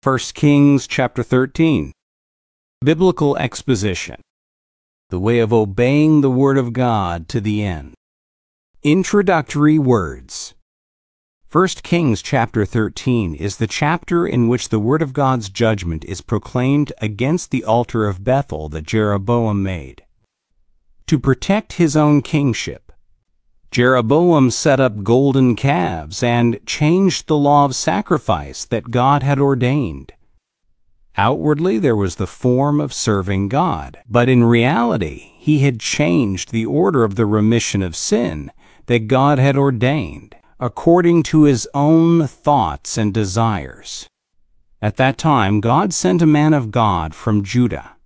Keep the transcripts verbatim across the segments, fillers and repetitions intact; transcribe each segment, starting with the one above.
First Kings chapter thirteen. Biblical exposition. The way of obeying the Word of God to the end. Introductory words. First Kings chapter thirteen is the chapter in which the Word of God's judgment is proclaimed against the altar of Bethel that Jeroboam made. To protect his own kingship, Jeroboam set up golden calves and changed the law of sacrifice that God had ordained. Outwardly, there was the form of serving God, but in reality, he had changed the order of the remission of sin that God had ordained, according to his own thoughts and desires. At that time, God sent a man of God from Judah.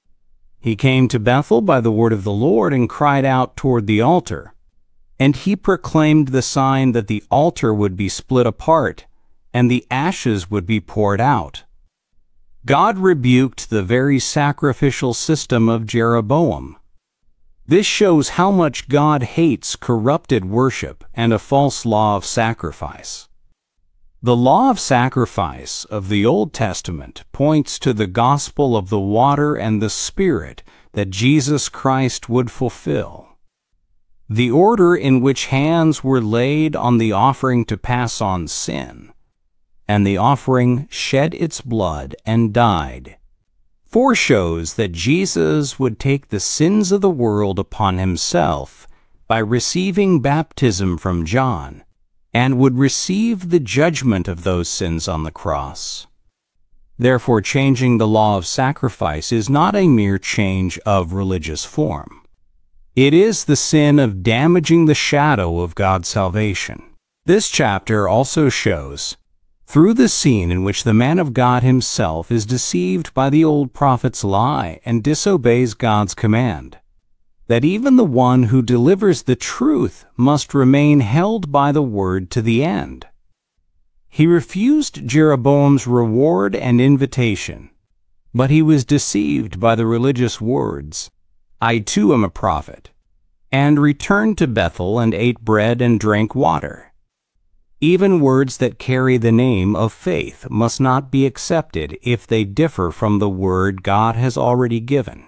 He came to Bethel by the word of the Lord and cried out toward the altar. And he proclaimed the sign that the altar would be split apart, and the ashes would be poured out. God rebuked the very sacrificial system of Jeroboam. This shows how much God hates corrupted worship and a false law of sacrifice. The law of sacrifice of the Old Testament points to the gospel of the water and the Spirit that Jesus Christ would fulfill. The order in which hands were laid on the offering to pass on sin, and the offering shed its blood and died, foreshows that Jesus would take the sins of the world upon himself by receiving baptism from John, and would receive the judgment of those sins on the cross. Therefore, changing the law of sacrifice is not a mere change of religious form. It is the sin of damaging the shadow of God's salvation. This chapter also shows, through the scene in which the man of God himself is deceived by the old prophet's lie and disobeys God's command, that even the one who delivers the truth must remain held by the word to the end. He refused Jeroboam's reward and invitation, but he was deceived by the religious words, "I too am a prophet," and returned to Bethel and ate bread and drank water. Even words that carry the name of faith must not be accepted if they differ from the word God has already given.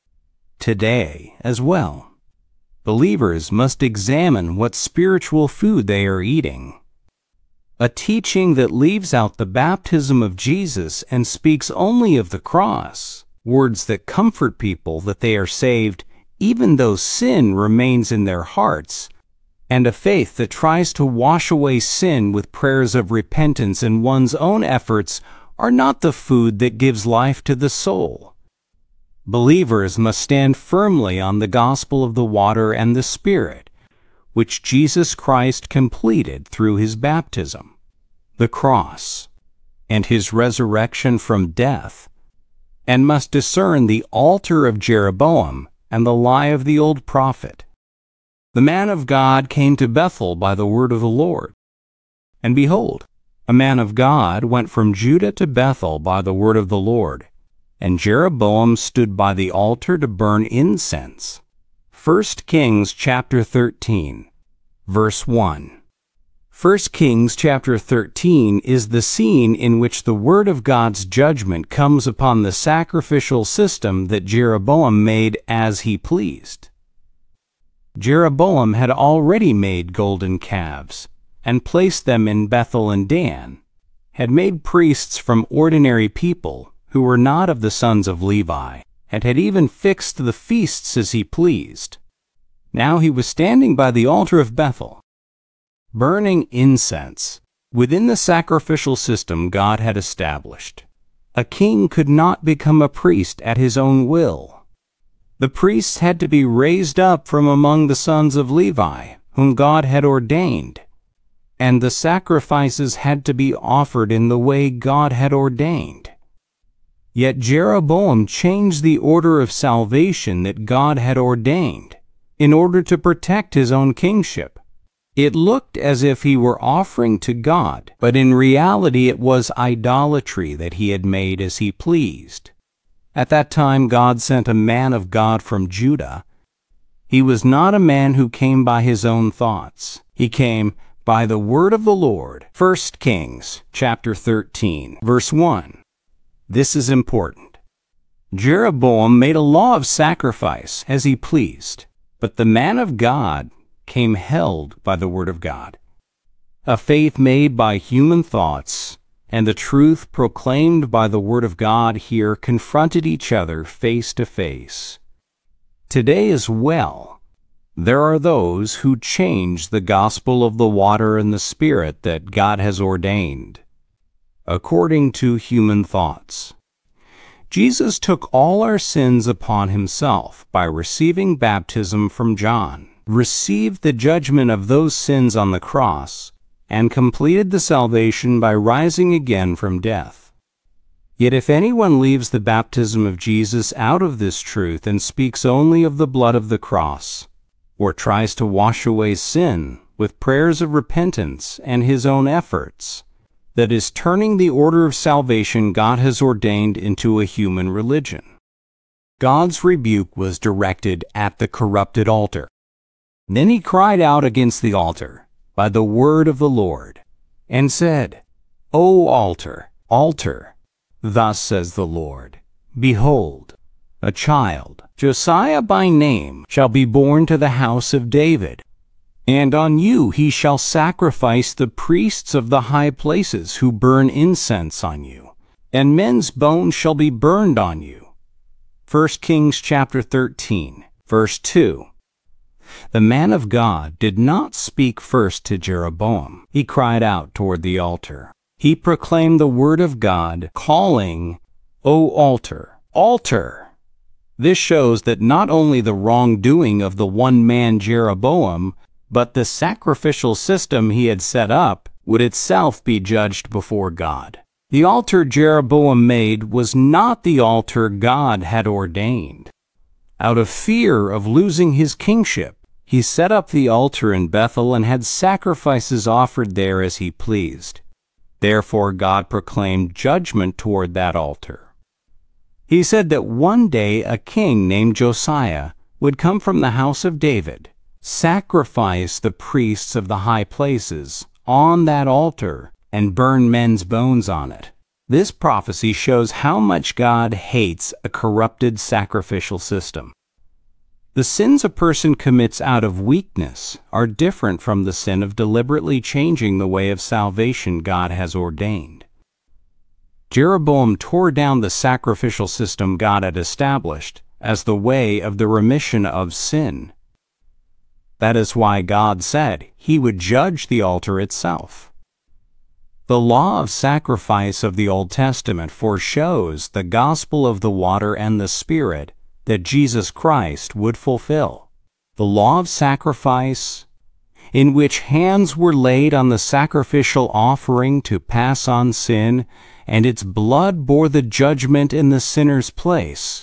Today, as well, believers must examine what spiritual food they are eating. A teaching that leaves out the baptism of Jesus and speaks only of the cross, words that comfort people that they are saved even though sin remains in their hearts, and a faith that tries to wash away sin with prayers of repentance and one's own efforts are not the food that gives life to the soul. Believers must stand firmly on the gospel of the water and the Spirit, which Jesus Christ completed through his baptism, the cross, and his resurrection from death, and must discern the altar of Jeroboam and the lie of the old prophet. The man of God came to Bethel by the word of the Lord. And behold, a man of God went from Judah to Bethel by the word of the Lord, and Jeroboam stood by the altar to burn incense. First Kings chapter thirteen, verse one. First Kings chapter thirteen is the scene in which the word of God's judgment comes upon the sacrificial system that Jeroboam made as he pleased. Jeroboam had already made golden calves and placed them in Bethel and Dan, had made priests from ordinary people who were not of the sons of Levi, and had even fixed the feasts as he pleased. Now he was standing by the altar of Bethel, burning incense within the sacrificial system God had established. A king could not become a priest at his own will. The priests had to be raised up from among the sons of Levi, whom God had ordained, and the sacrifices had to be offered in the way God had ordained. Yet Jeroboam changed the order of salvation that God had ordained in order to protect his own kingship. It looked as if he were offering to God, but in reality it was idolatry that he had made as he pleased. At that time God sent a man of God from Judah. He was not a man who came by his own thoughts. He came by the word of the Lord. First Kings chapter thirteen, verse one. This is important. Jeroboam made a law of sacrifice as he pleased, but the man of God came held by the word of God. A faith made by human thoughts and the truth proclaimed by the word of God here confronted each other face to face. Today as well, there are those who change the gospel of the water and the Spirit that God has ordained, according to human thoughts. Jesus took all our sins upon himself by receiving baptism from John, received the judgment of those sins on the cross, and completed the salvation by rising again from death. Yet if anyone leaves the baptism of Jesus out of this truth and speaks only of the blood of the cross, or tries to wash away sin with prayers of repentance and his own efforts, that is turning the order of salvation God has ordained into a human religion. God's rebuke was directed at the corrupted altar. Then he cried out against the altar by the word of the Lord, and said, O altar, altar, thus says the Lord, behold, a child, Josiah by name, shall be born to the house of David, and on you he shall sacrifice the priests of the high places who burn incense on you, and men's bones shall be burned on you. First Kings chapter thirteen, verse two. The man of God did not speak first to Jeroboam. He cried out toward the altar. He proclaimed the word of God, calling, O altar, altar. This shows that not only the wrongdoing of the one man Jeroboam, but the sacrificial system he had set up would itself be judged before God. The altar Jeroboam made was not the altar God had ordained. Out of fear of losing his kingship, he set up the altar in Bethel and had sacrifices offered there as he pleased. Therefore God proclaimed judgment toward that altar. He said that one day a king named Josiah would come from the house of David, sacrifice the priests of the high places on that altar, and burn men's bones on it. This prophecy shows how much God hates a corrupted sacrificial system. The sins a person commits out of weakness are different from the sin of deliberately changing the way of salvation God has ordained. Jeroboam tore down the sacrificial system God had established as the way of the remission of sin. That is why God said he would judge the altar itself. The law of sacrifice of the Old Testament foreshows the gospel of the water and the Spirit that Jesus Christ would fulfill. The law of sacrifice, in which hands were laid on the sacrificial offering to pass on sin, and its blood bore the judgment in the sinner's place,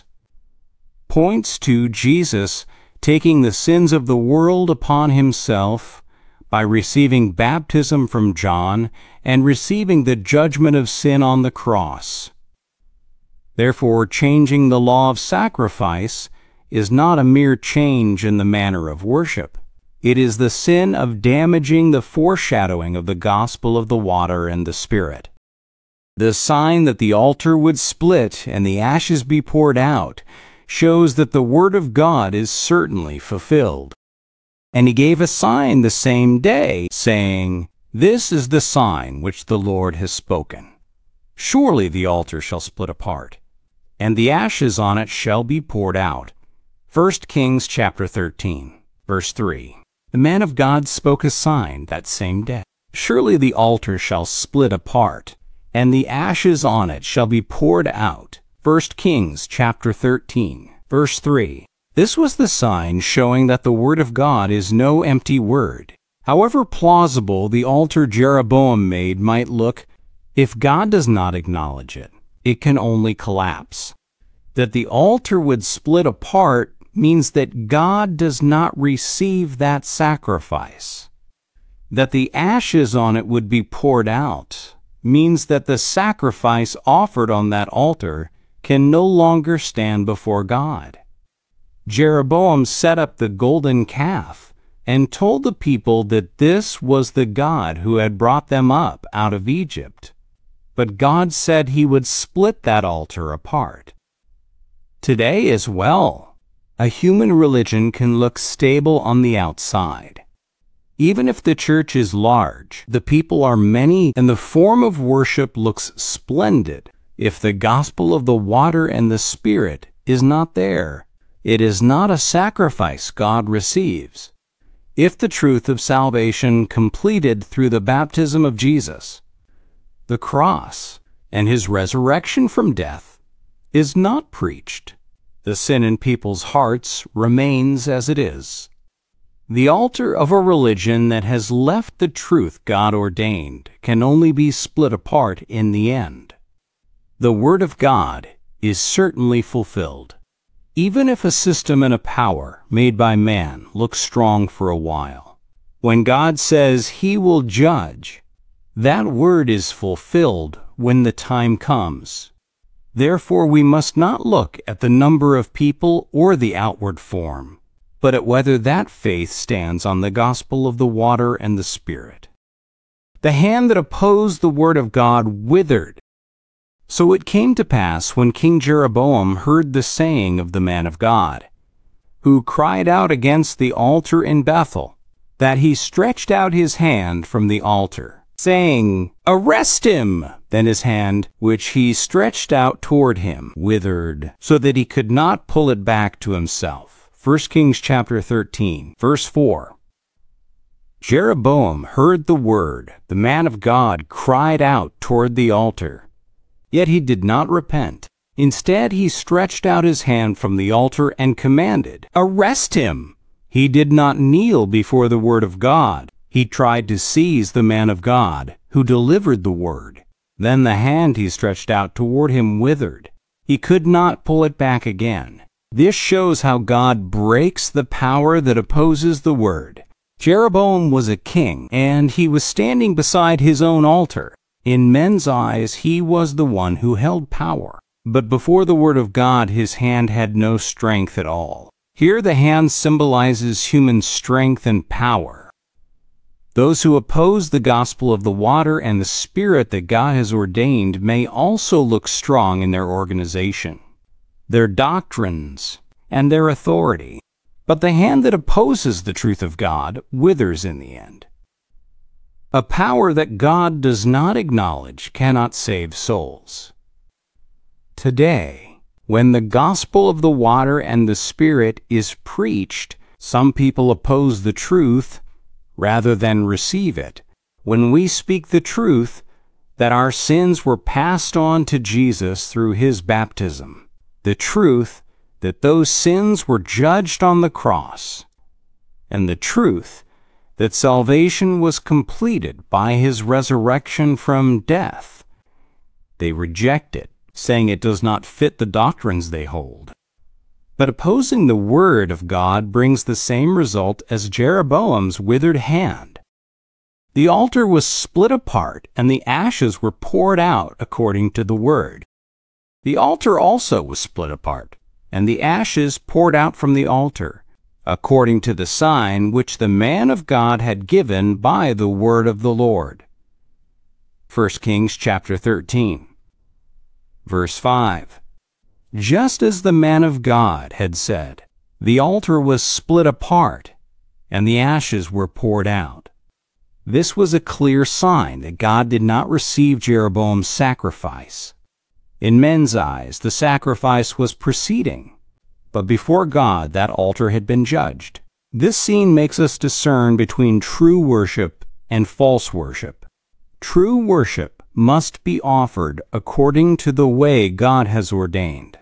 points to Jesus taking the sins of the world upon himself by receiving baptism from John and receiving the judgment of sin on the cross. Therefore, changing the law of sacrifice is not a mere change in the manner of worship. It is the sin of damaging the foreshadowing of the gospel of the water and the Spirit. The sign that the altar would split and the ashes be poured out shows that the word of God is certainly fulfilled. And he gave a sign the same day, saying, This is the sign which the Lord has spoken. Surely the altar shall split apart, and the ashes on it shall be poured out. First Kings chapter thirteen, verse three. The man of God spoke a sign that same day. Surely the altar shall split apart, and the ashes on it shall be poured out. First Kings chapter thirteen, verse three. This was the sign showing that the word of God is no empty word. However plausible the altar Jeroboam made might look, if God does not acknowledge it, it can only collapse. That the altar would split apart means that God does not receive that sacrifice. That the ashes on it would be poured out means that the sacrifice offered on that altar can no longer stand before God. Jeroboam set up the golden calf and told the people that this was the God who had brought them up out of Egypt. but God said he would split that altar apart. Today as well, a human religion can look stable on the outside. Even if the church is large, the people are many, and the form of worship looks splendid, if the gospel of the water and the Spirit is not there, it is not a sacrifice God receives. If the truth of salvation completed through the baptism of Jesus, the cross, and his resurrection from death is not preached, the sin in people's hearts remains as it is. The altar of a religion that has left the truth God ordained can only be split apart in the end. The Word of God is certainly fulfilled. Even if a system and a power made by man looks strong for a while, when God says he will judge, that word is fulfilled when the time comes. Therefore, we must not look at the number of people or the outward form, but at whether that faith stands on the gospel of the water and the Spirit. The hand that opposed the word of God withered. So it came to pass when King Jeroboam heard the saying of the man of God, who cried out against the altar in Bethel, that he stretched out his hand from the altar, saying, Arrest him! Then his hand, which he stretched out toward him, withered, so that he could not pull it back to himself. First Kings chapter thirteen, verse four. Jeroboam heard the word. The man of God cried out toward the altar. Yet he did not repent. Instead, he stretched out his hand from the altar and commanded, Arrest him! He did not kneel before the word of God. He tried to seize the man of God, who delivered the word. Then the hand he stretched out toward him withered. He could not pull it back again. This shows how God breaks the power that opposes the word. Jeroboam was a king, and he was standing beside his own altar. In men's eyes, he was the one who held power. But before the word of God, his hand had no strength at all. Here the hand symbolizes human strength and power. Those who oppose the gospel of the water and the Spirit that God has ordained may also look strong in their organization, their doctrines, and their authority. But the hand that opposes the truth of God withers in the end. A power that God does not acknowledge cannot save souls. Today, when the gospel of the water and the Spirit is preached, some people oppose the truth rather than receive it. When we speak the truth, that our sins were passed on to Jesus through his baptism, the truth that those sins were judged on the cross, and the truth that salvation was completed by his resurrection from death, they reject it, saying it does not fit the doctrines they hold. But opposing the word of God brings the same result as Jeroboam's withered hand. The altar was split apart, and the ashes were poured out according to the word. The altar also was split apart, and the ashes poured out from the altar, according to the sign which the man of God had given by the word of the Lord. First Kings chapter thirteen, verse five. Just as the man of God had said, the altar was split apart, and the ashes were poured out. This was a clear sign that God did not receive Jeroboam's sacrifice. In men's eyes, the sacrifice was proceeding, but before God, that altar had been judged. This scene makes us discern between true worship and false worship. True worship must be offered according to the way God has ordained.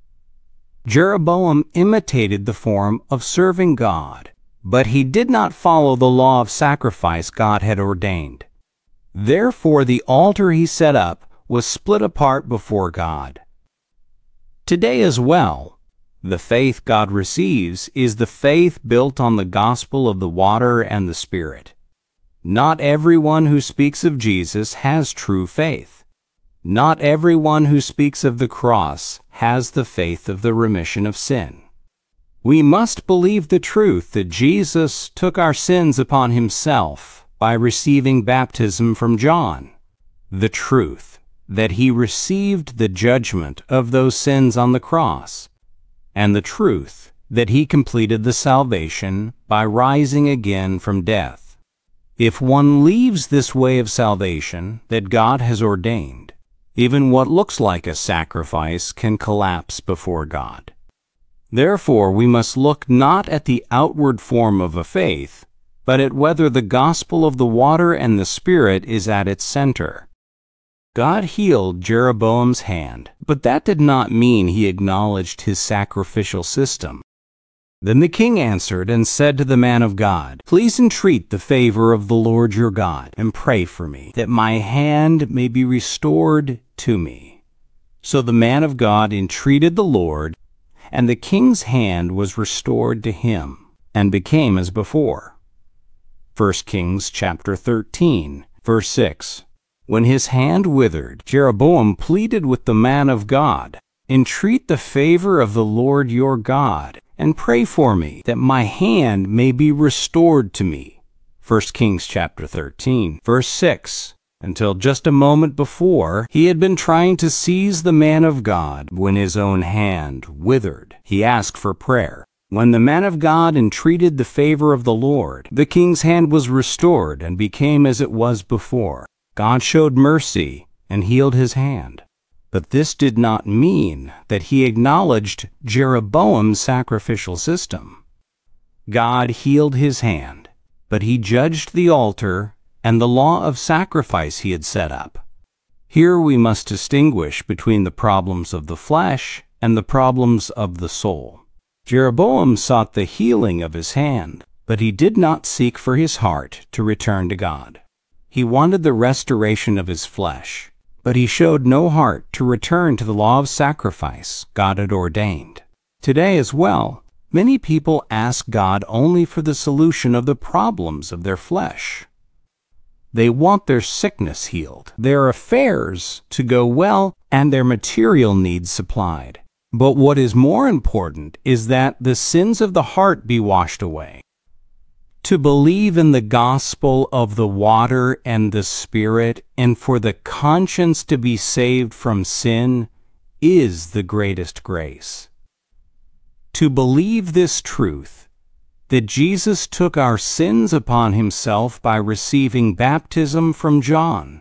Jeroboam imitated the form of serving God, but he did not follow the law of sacrifice God had ordained. Therefore, the altar he set up was split apart before God. Today as well, the faith God receives is the faith built on the gospel of the water and the Spirit. Not everyone who speaks of Jesus has true faith. Not everyone who speaks of the cross has the faith of the remission of sin. We must believe the truth that Jesus took our sins upon himself by receiving baptism from John. The truth that he received the judgment of those sins on the cross, and the truth that he completed the salvation by rising again from death. If one leaves this way of salvation that God has ordained, even what looks like a sacrifice can collapse before God. Therefore, we must look not at the outward form of a faith, but at whether the gospel of the water and the Spirit is at its center. God healed Jeroboam's hand, but that did not mean he acknowledged his sacrificial system. Then the king answered and said to the man of God, "Please entreat the favor of the Lord your God, and pray for me, that my hand may be restored to me." So the man of God entreated the Lord, and the king's hand was restored to him, and became as before. First Kings chapter thirteen, verse six. When his hand withered, Jeroboam pleaded with the man of God, "Entreat the favor of the Lord your God, and pray for me, that my hand may be restored to me." First Kings chapter thirteen, verse six. Until just a moment before, he had been trying to seize the man of God when his own hand withered. He asked for prayer. When the man of God entreated the favor of the Lord, the king's hand was restored and became as it was before. God showed mercy and healed his hand. But this did not mean that he acknowledged Jeroboam's sacrificial system. God healed his hand, but he judged the altar and the law of sacrifice he had set up. Here we must distinguish between the problems of the flesh and the problems of the soul. Jeroboam sought the healing of his hand, but he did not seek for his heart to return to God. He wanted the restoration of his flesh, but he showed no heart to return to the law of sacrifice God had ordained. Today as well, many people ask God only for the solution of the problems of their flesh. They want their sickness healed, their affairs to go well, and their material needs supplied. But what is more important is that the sins of the heart be washed away. To believe in the gospel of the water and the Spirit, and for the conscience to be saved from sin, is the greatest grace. To believe this truth, that Jesus took our sins upon himself by receiving baptism from John,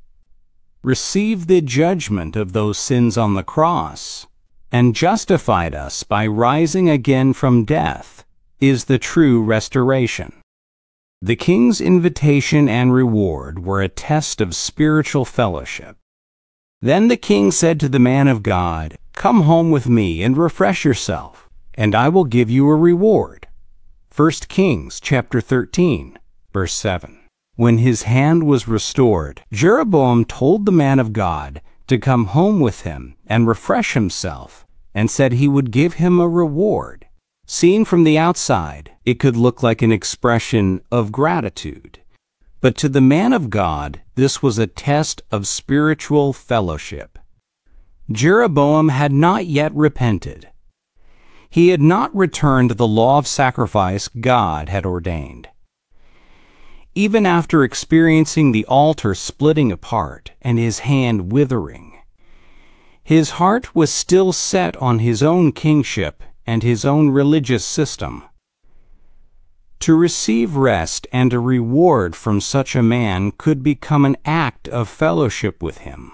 received the judgment of those sins on the cross, and justified us by rising again from death, is the true restoration. The king's invitation and reward were a test of spiritual fellowship. Then the king said to the man of God, "Come home with me and refresh yourself, and I will give you a reward." First Kings chapter thirteen, verse seven. When his hand was restored, Jeroboam told the man of God to come home with him and refresh himself, and said he would give him a reward. Seen from the outside, it could look like an expression of gratitude. But to the man of God, this was a test of spiritual fellowship. Jeroboam had not yet repented. He had not returned to the law of sacrifice God had ordained. Even after experiencing the altar splitting apart and his hand withering, his heart was still set on his own kingship and his own religious system. To receive rest and a reward from such a man could become an act of fellowship with him.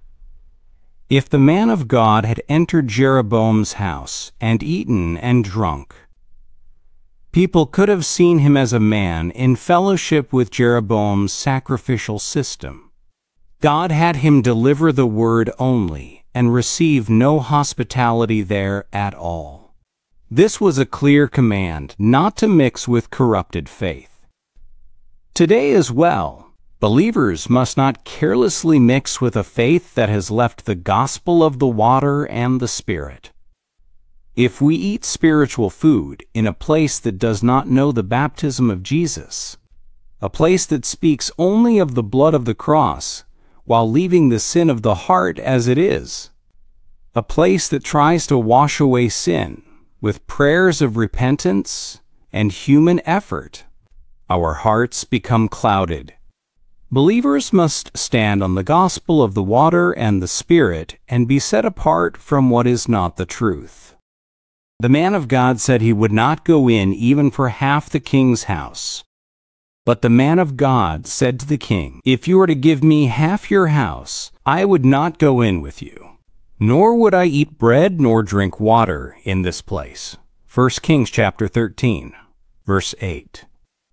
If the man of God had entered Jeroboam's house and eaten and drunk, people could have seen him as a man in fellowship with Jeroboam's sacrificial system. God had him deliver the word only and receive no hospitality there at all. This was a clear command not to mix with corrupted faith. Today as well, believers must not carelessly mix with a faith that has left the gospel of the water and the Spirit. If we eat spiritual food in a place that does not know the baptism of Jesus, a place that speaks only of the blood of the cross, while leaving the sin of the heart as it is, a place that tries to wash away sin with prayers of repentance and human effort, our hearts become clouded. Believers must stand on the gospel of the water and the Spirit and be set apart from what is not the truth. The man of God said he would not go in even for half the king's house. But the man of God said to the king, "If you are to give me half your house, I would not go in with you, nor would I eat bread nor drink water in this place." First Kings chapter thirteen, verse eight.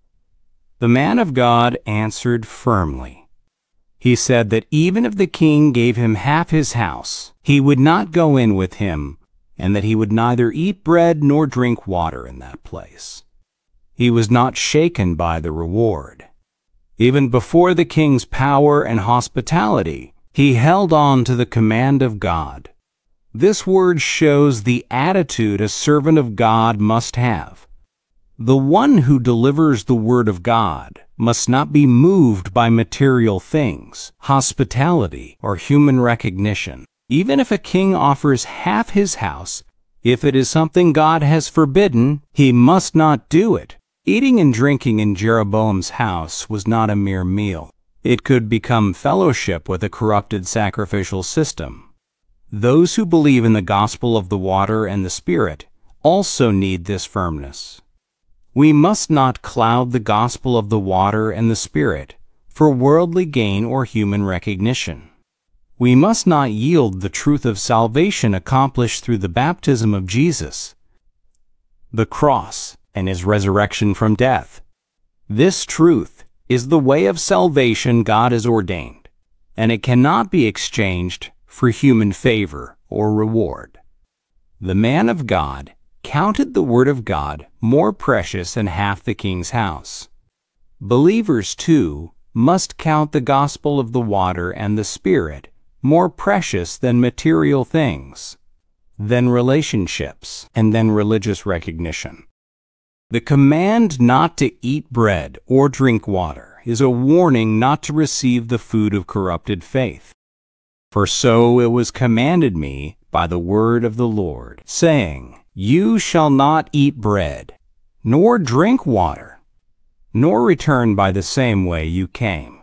The man of God answered firmly. He said that even if the king gave him half his house, he would not go in with him, and that he would neither eat bread nor drink water in that place. He was not shaken by the reward. Even before the king's power and hospitality, he held on to the command of God. This word shows the attitude a servant of God must have. The one who delivers the word of God must not be moved by material things, hospitality, or human recognition. Even if a king offers half his house, if it is something God has forbidden, he must not do it. Eating and drinking in Jeroboam's house was not a mere meal. It could become fellowship with a corrupted sacrificial system. Those who believe in the gospel of the water and the Spirit also need this firmness. We must not cloud the gospel of the water and the Spirit for worldly gain or human recognition. We must not yield the truth of salvation accomplished through the baptism of Jesus, the cross, and his resurrection from death. This truth is the way of salvation God has ordained, and it cannot be exchanged for human favor or reward. The man of God counted the word of God more precious than half the king's house. Believers, too, must count the gospel of the water and the Spirit more precious than material things, than relationships, and than religious recognition. The command not to eat bread or drink water is a warning not to receive the food of corrupted faith. For so it was commanded me by the word of the Lord, saying, "You shall not eat bread, nor drink water, nor return by the same way you came."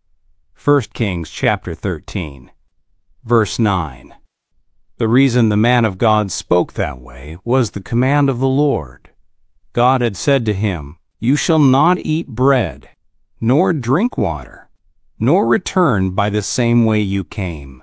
First Kings chapter thirteen, verse nine. The reason the man of God spoke that way was the command of the Lord. God had said to him, "You shall not eat bread, nor drink water, nor return by the same way you came."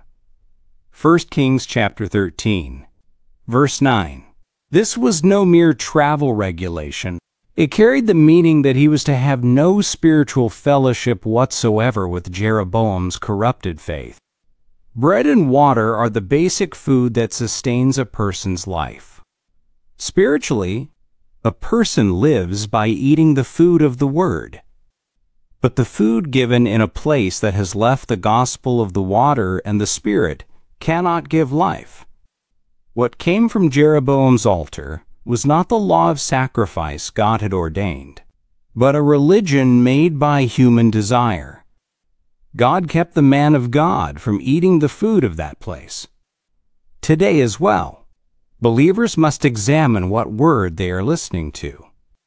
First Kings chapter thirteen, verse nine. This was no mere travel regulation. It carried the meaning that he was to have no spiritual fellowship whatsoever with Jeroboam's corrupted faith. Bread and water are the basic food that sustains a person's life. Spiritually, a person lives by eating the food of the Word. But the food given in a place that has left the gospel of the water and the Spirit cannot give life. What came from Jeroboam's altar was not the law of sacrifice God had ordained, but a religion made by human desire. God kept the man of God from eating the food of that place. Today as well, believers must examine what word they are listening to.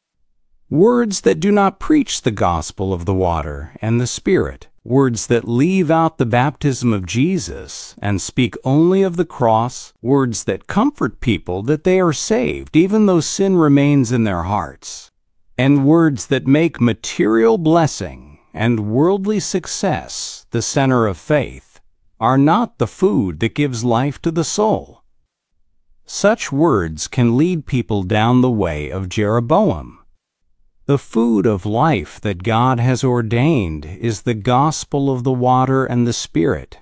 Words that do not preach the gospel of the water and the Spirit, words that leave out the baptism of Jesus and speak only of the cross, words that comfort people that they are saved even though sin remains in their hearts, and words that make material blessing and worldly success the center of faith, are not the food that gives life to the soul. Such words can lead people down the way of Jeroboam. The food of life that God has ordained is the gospel of the water and the Spirit.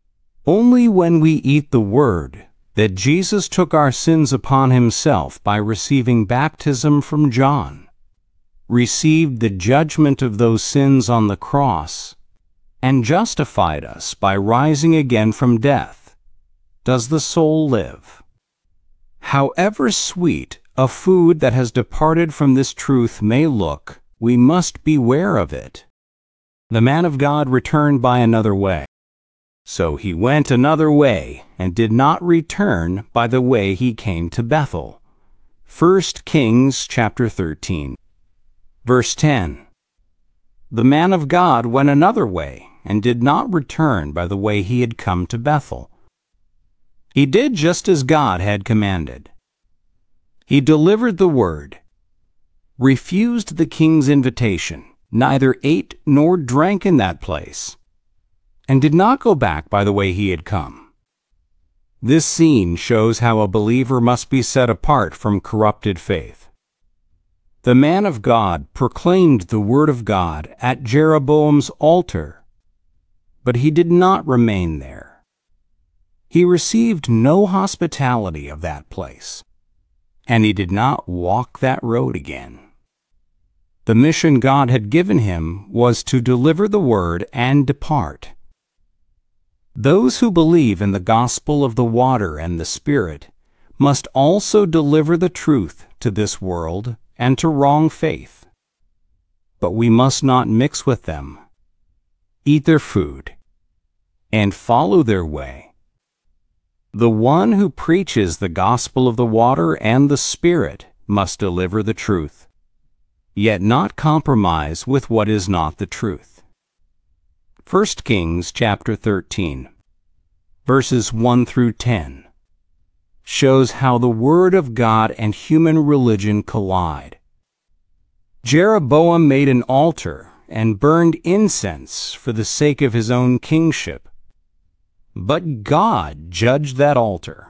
Only when we eat the Word that Jesus took our sins upon himself by receiving baptism from John, received the judgment of those sins on the cross, and justified us by rising again from death, does the soul live. However sweet a food that has departed from this truth may look, we must beware of it. The man of God returned by another way. So he went another way and did not return by the way he came to Bethel. First Kings chapter thirteen, verse ten. The man of God went another way and did not return by the way he had come to Bethel. He did just as God had commanded. He delivered the word, refused the king's invitation, neither ate nor drank in that place, and did not go back by the way he had come. This scene shows how a believer must be set apart from corrupted faith. The man of God proclaimed the word of God at Jeroboam's altar, but he did not remain there. He received no hospitality of that place, and he did not walk that road again. The mission God had given him was to deliver the word and depart. Those who believe in the gospel of the water and the Spirit must also deliver the truth to this world and to wrong faith. But we must not mix with them, eat their food, and follow their way. The one who preaches the gospel of the water and the Spirit must deliver the truth, yet not compromise with what is not the truth. First Kings chapter thirteen, verses one through ten, shows how the Word of God and human religion collide. Jeroboam made an altar and burned incense for the sake of his own kingship, but God judged that altar.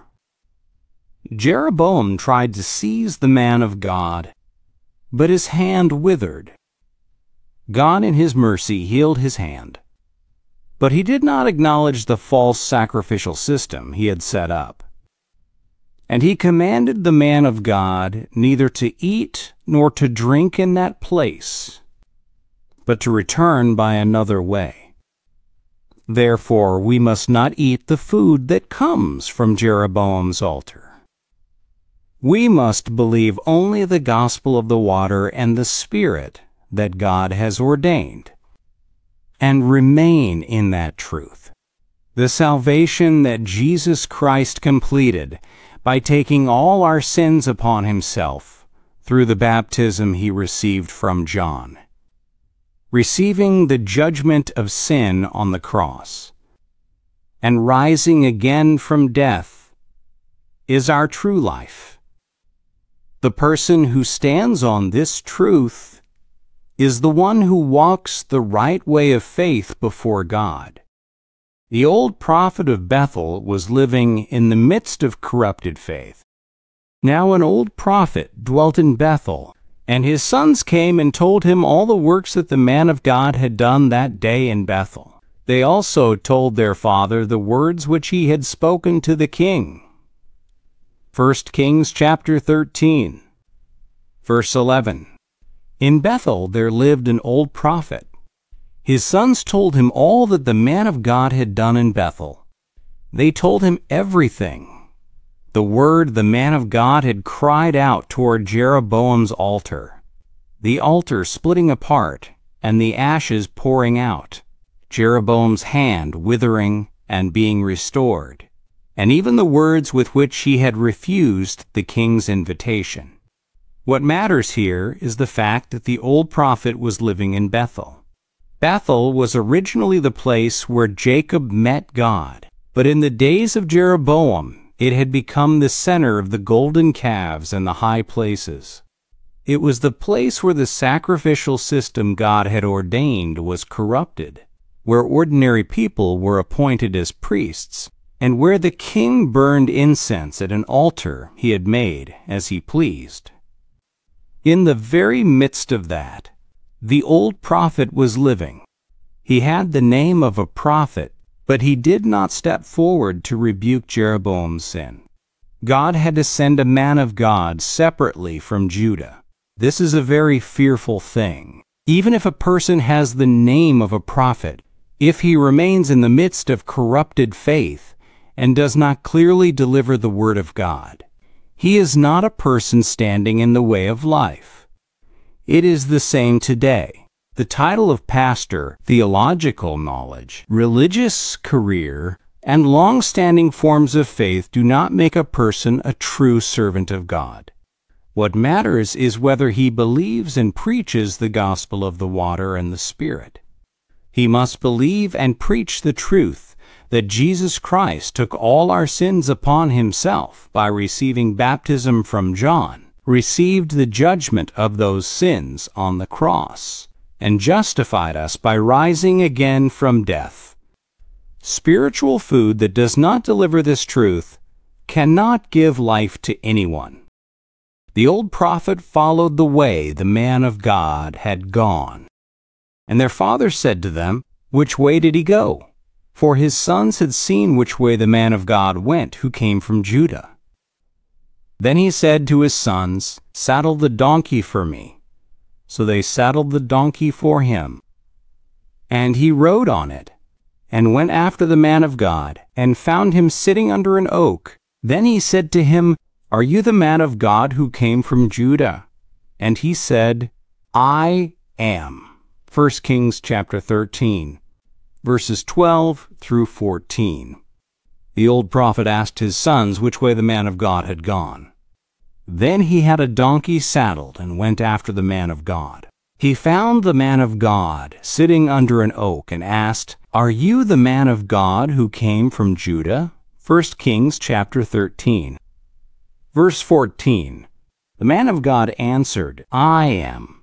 Jeroboam tried to seize the man of God, but his hand withered. God in his mercy healed his hand, but he did not acknowledge the false sacrificial system he had set up. And he commanded the man of God neither to eat nor to drink in that place, but to return by another way. Therefore we must not eat the food that comes from Jeroboam's altar. We must believe only the gospel of the water and the Spirit that God has ordained, and remain in that truth. The salvation that Jesus Christ completed by taking all our sins upon himself through the baptism he received from John, receiving the judgment of sin on the cross, and rising again from death, is our true life. The person who stands on this truth is the one who walks the right way of faith before God. The old prophet of Bethel was living in the midst of corrupted faith. Now an old prophet dwelt in Bethel, and his sons came and told him all the works that the man of God had done that day in Bethel. They also told their father the words which he had spoken to the king. First Kings chapter thirteen, verse eleven. In Bethel there lived an old prophet. His sons told him all that the man of God had done in Bethel. They told him everything. The word the man of God had cried out toward Jeroboam's altar, the altar splitting apart and the ashes pouring out, Jeroboam's hand withering and being restored, and even the words with which he had refused the king's invitation. What matters here is the fact that the old prophet was living in Bethel. Bethel was originally the place where Jacob met God, but in the days of Jeroboam, it had become the center of the golden calves and the high places. It was the place where the sacrificial system God had ordained was corrupted, where ordinary people were appointed as priests, and where the king burned incense at an altar he had made as he pleased. In the very midst of that, the old prophet was living. He had the name of a prophet, but he did not step forward to rebuke Jeroboam's sin. God had to send a man of God separately from Judah. This is a very fearful thing. Even if a person has the name of a prophet, if he remains in the midst of corrupted faith and does not clearly deliver the word of God, he is not a person standing in the way of life. It is the same today. The title of pastor, theological knowledge, religious career, and long-standing forms of faith do not make a person a true servant of God. What matters is whether he believes and preaches the gospel of the water and the Spirit. He must believe and preach the truth that Jesus Christ took all our sins upon himself by receiving baptism from John, received the judgment of those sins on the cross, and justified us by rising again from death. Spiritual food that does not deliver this truth cannot give life to anyone. The old prophet followed the way the man of God had gone. And their father said to them, "Which way did he go?" For his sons had seen which way the man of God went who came from Judah. Then he said to his sons, "Saddle the donkey for me." So they saddled the donkey for him. And he rode on it, and went after the man of God, and found him sitting under an oak. Then he said to him, "Are you the man of God who came from Judah?" And he said, "I am." First Kings chapter thirteen, verses twelve through fourteen. The old prophet asked his sons which way the man of God had gone. Then he had a donkey saddled and went after the man of God. He found the man of God sitting under an oak and asked, "Are you the man of God who came from Judah?" First Kings chapter thirteen. Verse fourteen. The man of God answered, "I am."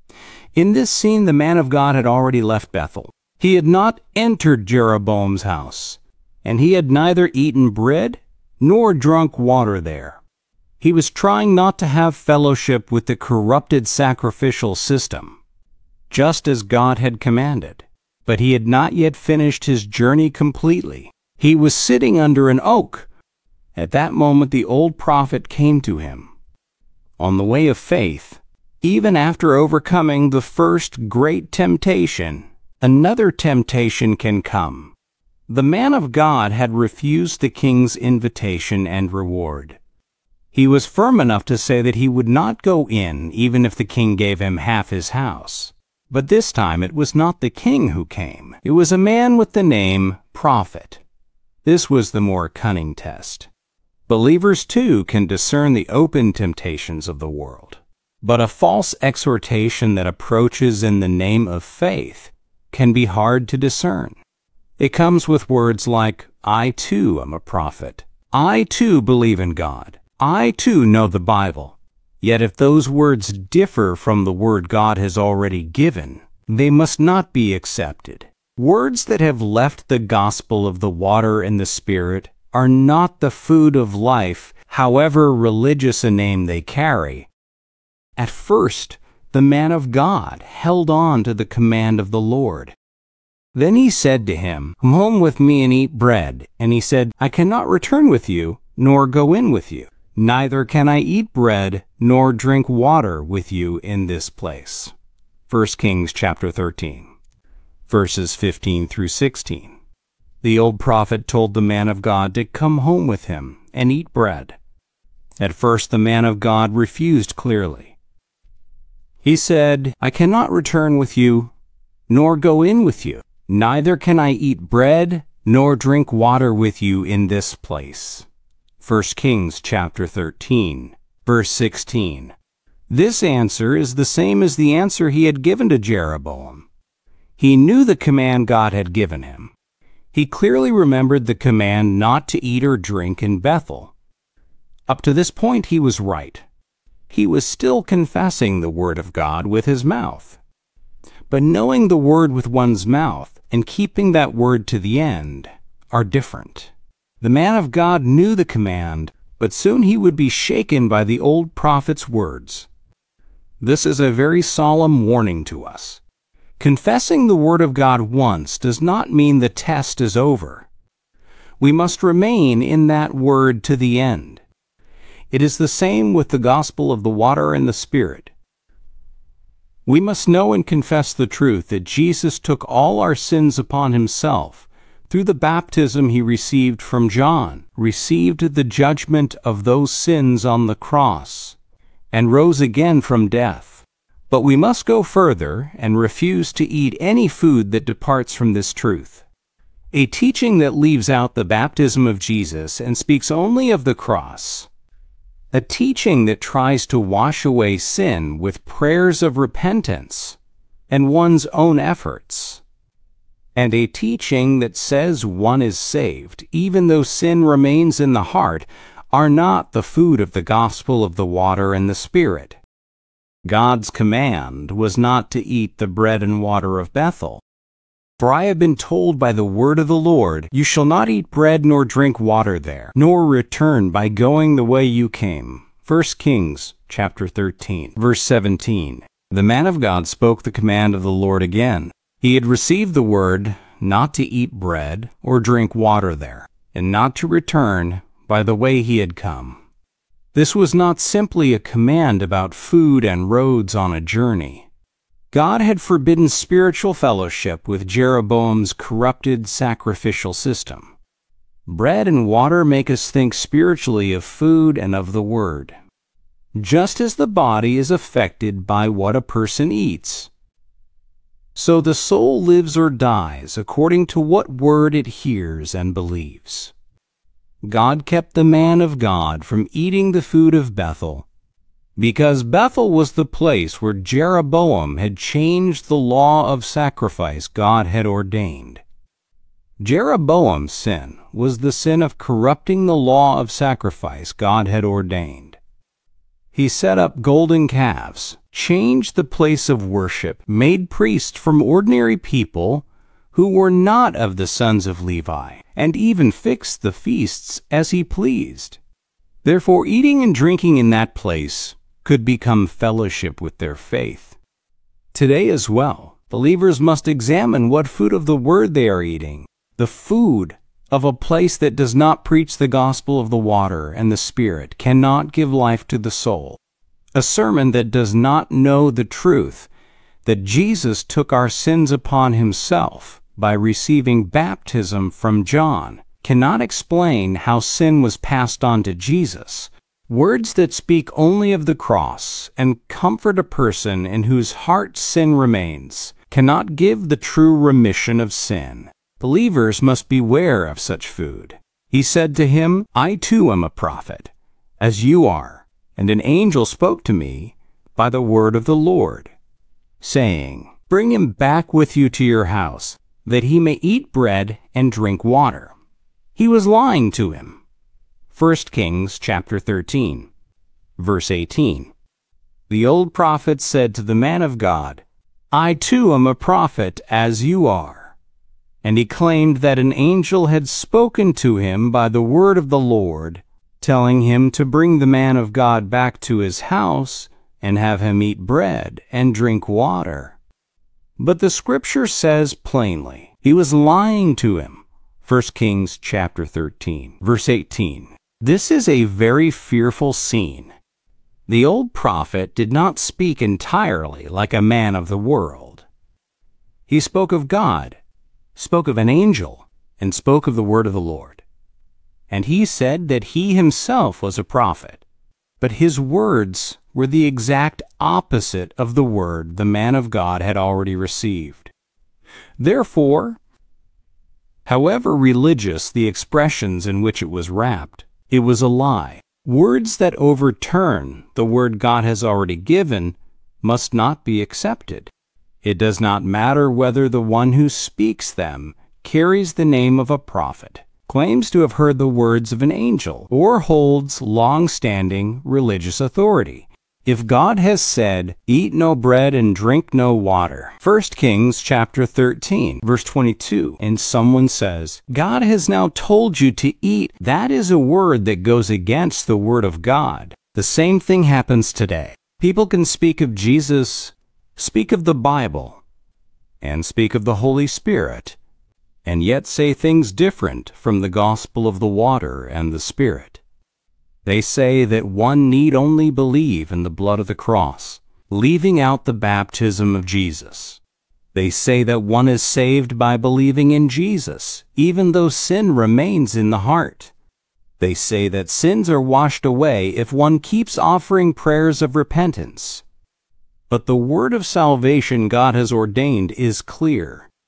In this scene, the man of God had already left Bethel. He had not entered Jeroboam's house, and he had neither eaten bread nor drunk water there. He was trying not to have fellowship with the corrupted sacrificial system, just as God had commanded. But he had not yet finished his journey completely. He was sitting under an oak. At that moment the old prophet came to him. On the way of faith, even after overcoming the first great temptation, another temptation can come. The man of God had refused the king's invitation and reward. He was firm enough to say that he would not go in even if the king gave him half his house. But this time it was not the king who came. It was a man with the name Prophet. This was the more cunning test. Believers, too, can discern the open temptations of the world. But a false exhortation that approaches in the name of faith can be hard to discern. It comes with words like, "I too am a prophet. I too believe in God. I too know the Bible." Yet if those words differ from the word God has already given, they must not be accepted. Words that have left the gospel of the water and the Spirit are not the food of life, however religious a name they carry. At first, the man of God held on to the command of the Lord. Then he said to him, "Come home with me and eat bread." And he said, "I cannot return with you, nor go in with you. Neither can I eat bread nor drink water with you in this place." First Kings chapter thirteen, verses fifteen through sixteen. The old prophet told the man of God to come home with him and eat bread. At first the man of God refused clearly. He said, "I cannot return with you, nor go in with you. Neither can I eat bread nor drink water with you in this place." First Kings chapter thirteen, verse sixteen. This answer is the same as the answer he had given to Jeroboam. He knew the command God had given him. He clearly remembered the command not to eat or drink in Bethel. Up to this point he was right. He was still confessing the word of God with his mouth. But knowing the word with one's mouth and keeping that word to the end are different. The man of God knew the command, but soon he would be shaken by the old prophet's words. This is a very solemn warning to us. Confessing the word of God once does not mean the test is over. We must remain in that word to the end. It is the same with the gospel of the water and the Spirit. We must know and confess the truth that Jesus took all our sins upon himself through the baptism he received from John, received the judgment of those sins on the cross, and rose again from death. But we must go further and refuse to eat any food that departs from this truth. A teaching that leaves out the baptism of Jesus and speaks only of the cross a teaching that tries to wash away sin with prayers of repentance and one's own efforts, and a teaching that says one is saved even though sin remains in the heart, are not the food of the gospel of the water and the Spirit. God's command was not to eat the bread and water of Bethel. For I have been told by the word of the Lord, you shall not eat bread nor drink water there, nor return by going the way you came. First Kings chapter thirteen, verse seventeen. The man of God spoke the command of the Lord again. He had received the word not to eat bread or drink water there, and not to return by the way he had come. This was not simply a command about food and roads on a journey. God had forbidden spiritual fellowship with Jeroboam's corrupted sacrificial system. Bread and water make us think spiritually of food and of the Word. Just as the body is affected by what a person eats, so the soul lives or dies according to what word it hears and believes. God kept the man of God from eating the food of Bethel, because Bethel was the place where Jeroboam had changed the law of sacrifice God had ordained. Jeroboam's sin was the sin of corrupting the law of sacrifice God had ordained. He set up golden calves, changed the place of worship, made priests from ordinary people who were not of the sons of Levi, and even fixed the feasts as he pleased. Therefore, eating and drinking in that place could become fellowship with their faith. Today as well, believers must examine what food of the Word they are eating. The food of a place that does not preach the gospel of the water and the Spirit cannot give life to the soul. A sermon that does not know the truth that Jesus took our sins upon himself by receiving baptism from John cannot explain how sin was passed on to Jesus. Words that speak only of the cross and comfort a person in whose heart sin remains cannot give the true remission of sin. Believers must beware of such food. He said to him, I too am a prophet, as you are, and an angel spoke to me by the word of the Lord, saying, bring him back with you to your house, that he may eat bread and drink water. He was lying to him. First Kings chapter thirteen, verse eighteen. The old prophet said to the man of God, I too am a prophet as you are. And he claimed that an angel had spoken to him by the word of the Lord, telling him to bring the man of God back to his house and have him eat bread and drink water. But the scripture says plainly, he was lying to him. First Kings chapter thirteen, verse eighteen. This is a very fearful scene. The old prophet did not speak entirely like a man of the world. He spoke of God, spoke of an angel, and spoke of the word of the Lord. And he said that he himself was a prophet, but his words were the exact opposite of the word the man of God had already received. Therefore, however religious the expressions in which it was wrapped, it was a lie. Words that overturn the word God has already given must not be accepted. It does not matter whether the one who speaks them carries the name of a prophet, claims to have heard the words of an angel, or holds long-standing religious authority. If God has said, eat no bread and drink no water, First Kings chapter thirteen, verse twenty-two, and someone says, God has now told you to eat, that is a word that goes against the word of God. The same thing happens today. People can speak of Jesus, speak of the Bible, and speak of the Holy Spirit, and yet say things different from the gospel of the water and the Spirit. They say that one need only believe in the blood of the cross, leaving out the baptism of Jesus. They say that one is saved by believing in Jesus, even though sin remains in the heart. They say that sins are washed away if one keeps offering prayers of repentance. But the word of salvation God has ordained is clear.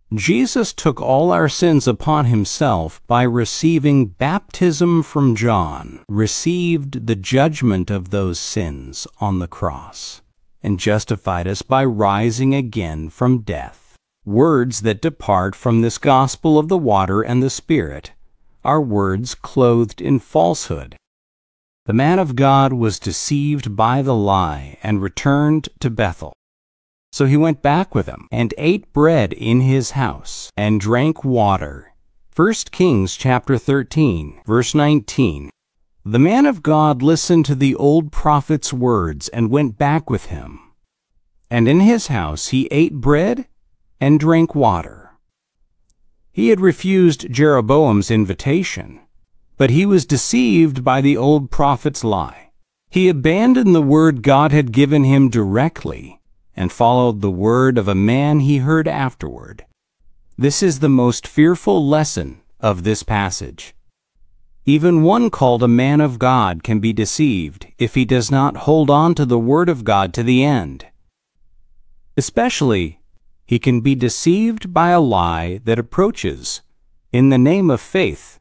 Jesus took all our sins upon himself by receiving baptism from John, received the judgment of those sins on the cross, and justified us by rising again from death. Words that depart from this gospel of the water and the Spirit are words clothed in falsehood. The man of God was deceived by the lie and returned to Bethel. So he went back with him and ate bread in his house and drank water. First Kings chapter thirteen, verse nineteen. The man of God listened to the old prophet's words and went back with him. And in his house he ate bread and drank water. He had refused Jeroboam's invitation, but he was deceived by the old prophet's lie. He abandoned the word God had given him directly and followed the word of a man he heard afterward. This is the most fearful lesson of this passage. Even one called a man of God can be deceived if he does not hold on to the word of God to the end. Especially, he can be deceived by a lie that approaches in the name of faith.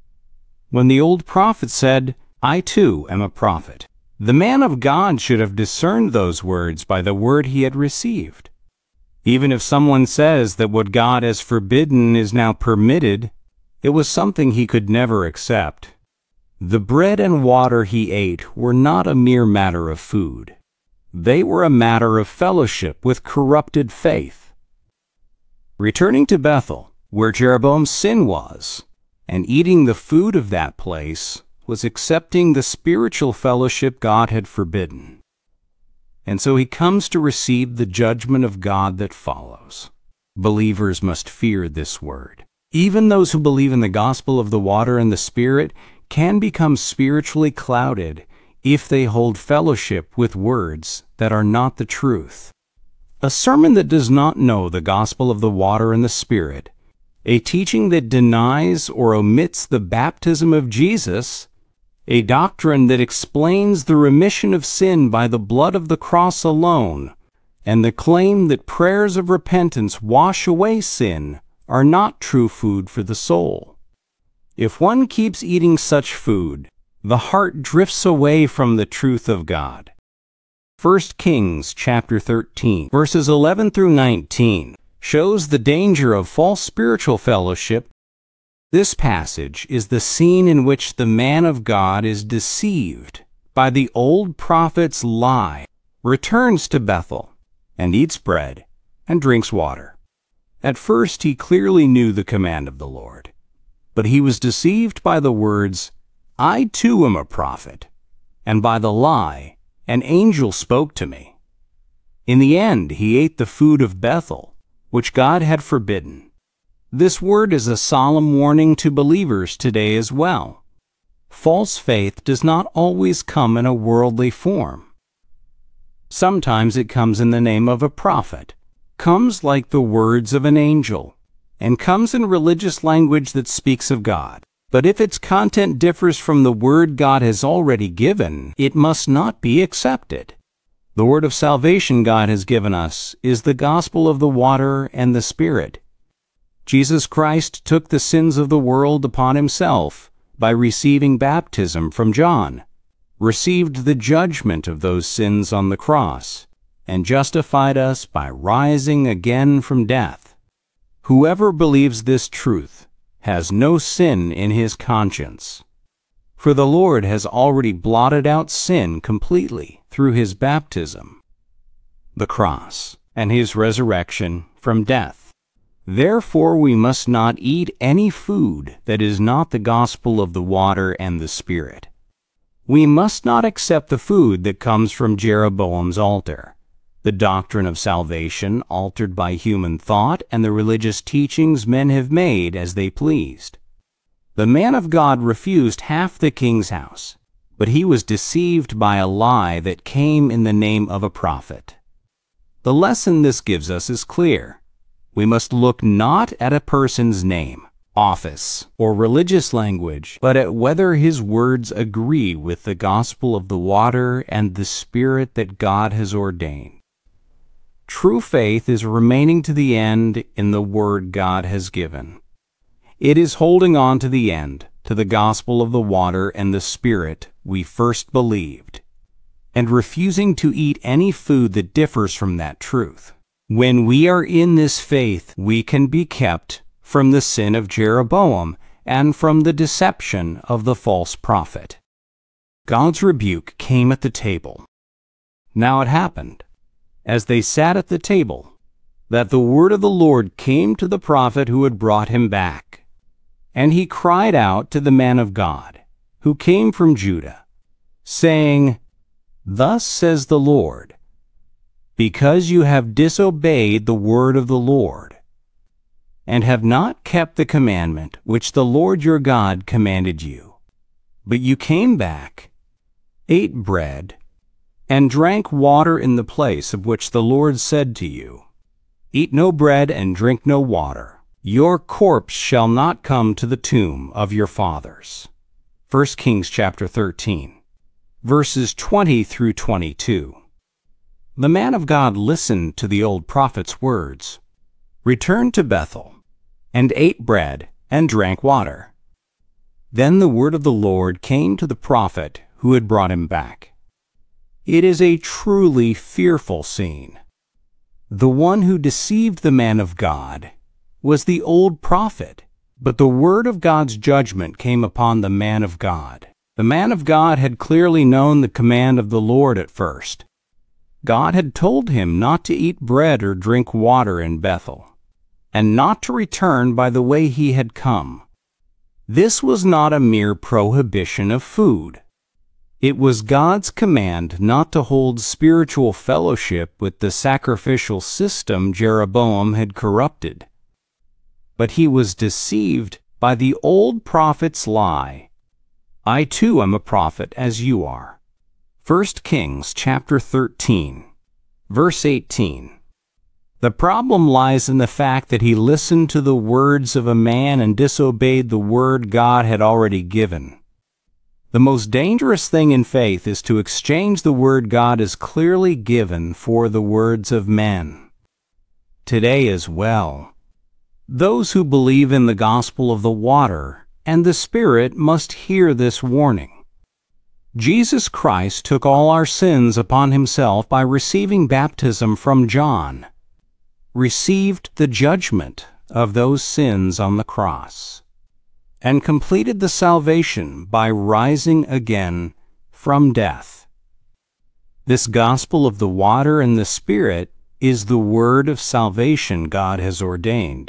When the old prophet said, "I too am a prophet," the man of God should have discerned those words by the word he had received. Even if someone says that what God has forbidden is now permitted, it was something he could never accept. The bread and water he ate were not a mere matter of food. They were a matter of fellowship with corrupted faith. Returning to Bethel, where Jeroboam's sin was, and eating the food of that place, was accepting the spiritual fellowship God had forbidden. And so he comes to receive the judgment of God that follows. Believers must fear this word. Even those who believe in the gospel of the water and the Spirit can become spiritually clouded if they hold fellowship with words that are not the truth. A sermon that does not know the gospel of the water and the Spirit, a teaching that denies or omits the baptism of Jesus, a doctrine that explains the remission of sin by the blood of the cross alone, and the claim that prayers of repentance wash away sin are not true food for the soul. If one keeps eating such food, the heart drifts away from the truth of God. First Kings chapter thirteen, verses eleven through nineteen, shows the danger of false spiritual fellowship. This passage is the scene in which the man of God is deceived by the old prophet's lie, returns to Bethel, and eats bread and drinks water. At first he clearly knew the command of the Lord, but he was deceived by the words, "I too am a prophet," and by the lie, "An angel spoke to me." In the end, he ate the food of Bethel, which God had forbidden. This word is a solemn warning to believers today as well. False faith does not always come in a worldly form. Sometimes it comes in the name of a prophet, comes like the words of an angel, and comes in religious language that speaks of God. But if its content differs from the word God has already given, it must not be accepted. The word of salvation God has given us is the gospel of the water and the Spirit. Jesus Christ took the sins of the world upon himself by receiving baptism from John, received the judgment of those sins on the cross, and justified us by rising again from death. Whoever believes this truth has no sin in his conscience. For the Lord has already blotted out sin completely through his baptism, the cross, and his resurrection from death. Therefore we must not eat any food that is not the gospel of the water and the Spirit. We must not accept the food that comes from Jeroboam's altar, the doctrine of salvation altered by human thought and the religious teachings men have made as they pleased. The man of God refused half the king's house, but he was deceived by a lie that came in the name of a prophet. The lesson this gives us is clear. We must look not at a person's name, office, or religious language, but at whether his words agree with the gospel of the water and the Spirit that God has ordained. True faith is remaining to the end in the word God has given. It is holding on to the end, to the gospel of the water and the Spirit we first believed, and refusing to eat any food that differs from that truth. When we are in this faith, we can be kept from the sin of Jeroboam and from the deception of the false prophet. God's rebuke came at the table. Now it happened, as they sat at the table, that the word of the Lord came to the prophet who had brought him back. And he cried out to the man of God, who came from Judah, saying, Thus says the Lord, because you have disobeyed the word of the Lord, and have not kept the commandment which the Lord your God commanded you, but you came back, ate bread, and drank water in the place of which the Lord said to you, Eat no bread and drink no water. Your corpse shall not come to the tomb of your fathers. First Kings chapter thirteen, verses twenty through twenty-two. The man of God listened to the old prophet's words, returned to Bethel, and ate bread and drank water. Then the word of the Lord came to the prophet who had brought him back. It is a truly fearful scene. The one who deceived the man of God was the old prophet, but the word of God's judgment came upon the man of God. The man of God had clearly known the command of the Lord at first. God had told him not to eat bread or drink water in Bethel, and not to return by the way he had come. This was not a mere prohibition of food. It was God's command not to hold spiritual fellowship with the sacrificial system Jeroboam had corrupted. But he was deceived by the old prophet's lie. I too am a prophet as you are. First Kings chapter thirteen, verse eighteen. The problem lies in the fact that he listened to the words of a man and disobeyed the word God had already given. The most dangerous thing in faith is to exchange the word God has clearly given for the words of men. Today as well, those who believe in the gospel of the water and the Spirit must hear this warning. Jesus Christ took all our sins upon himself by receiving baptism from John, received the judgment of those sins on the cross, and completed the salvation by rising again from death. This gospel of the water and the Spirit is the word of salvation God has ordained.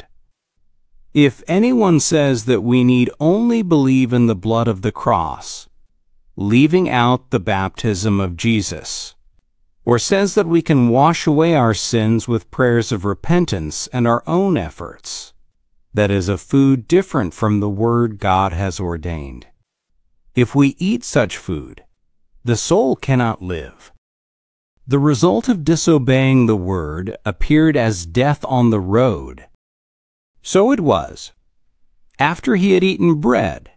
If anyone says that we need only believe in the blood of the cross, leaving out the baptism of Jesus, or says that we can wash away our sins with prayers of repentance and our own efforts, that is a food different from the word God has ordained. If we eat such food, the soul cannot live. The result of disobeying the word appeared as death on the road. So it was, after he had eaten bread,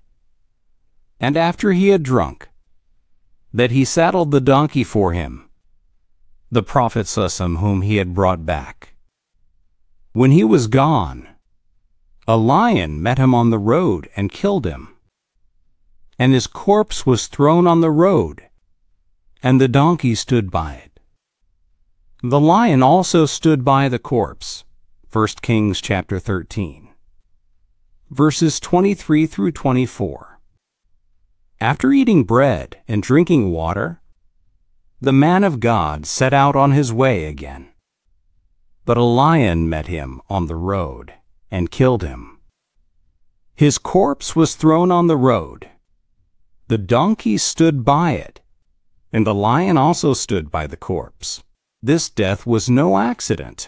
and after he had drunk, that he saddled the donkey for him, the prophet Susam whom he had brought back. When he was gone, a lion met him on the road and killed him, and his corpse was thrown on the road, and the donkey stood by it. The lion also stood by the corpse. First Kings chapter thirteen, verses twenty-three through twenty-four. After eating bread and drinking water, the man of God set out on his way again. But a lion met him on the road and killed him. His corpse was thrown on the road. The donkey stood by it, and the lion also stood by the corpse. This death was no accident.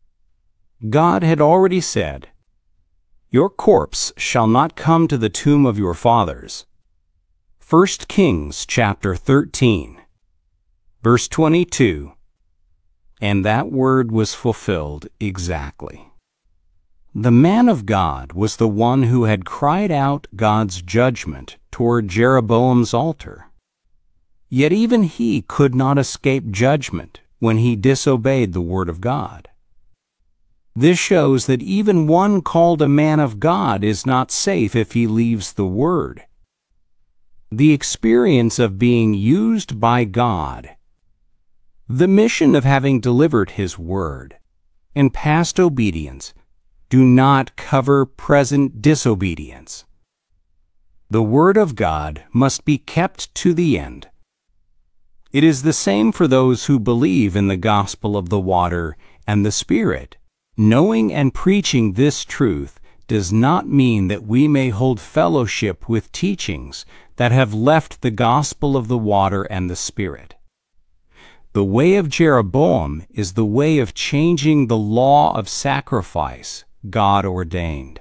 God had already said, Your corpse shall not come to the tomb of your fathers. First Kings chapter thirteen, verse twenty-two. And that word was fulfilled exactly. The man of God was the one who had cried out God's judgment toward Jeroboam's altar. Yet even he could not escape judgment when he disobeyed the word of God. This shows that even one called a man of God is not safe if he leaves the word. The experience of being used by God, the mission of having delivered his word, and past obedience do not cover present disobedience. The word of God must be kept to the end. It is the same for those who believe in the gospel of the water and the Spirit. Knowing and preaching this truth does not mean that we may hold fellowship with teachings that have left the gospel of the water and the Spirit. The way of Jeroboam is the way of changing the law of sacrifice God ordained.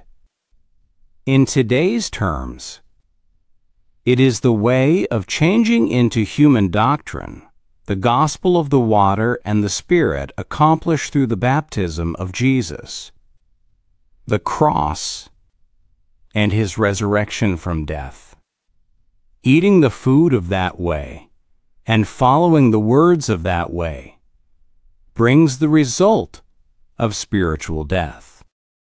In today's terms, it is the way of changing into human doctrine the gospel of the water and the Spirit accomplished through the baptism of Jesus, the cross, and his resurrection from death. Eating the food of that way and following the words of that way brings the result of spiritual death.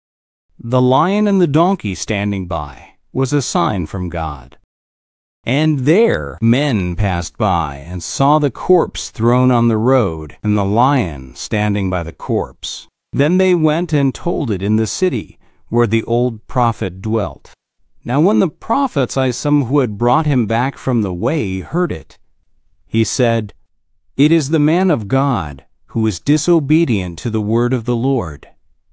The lion and the donkey standing by was a sign from God. And there men passed by and saw the corpse thrown on the road and the lion standing by the corpse. Then they went and told it in the city where the old prophet dwelt. Now when the prophets, some who had brought him back from the way, heard it, he said, "It is the man of God who is disobedient to the word of the Lord.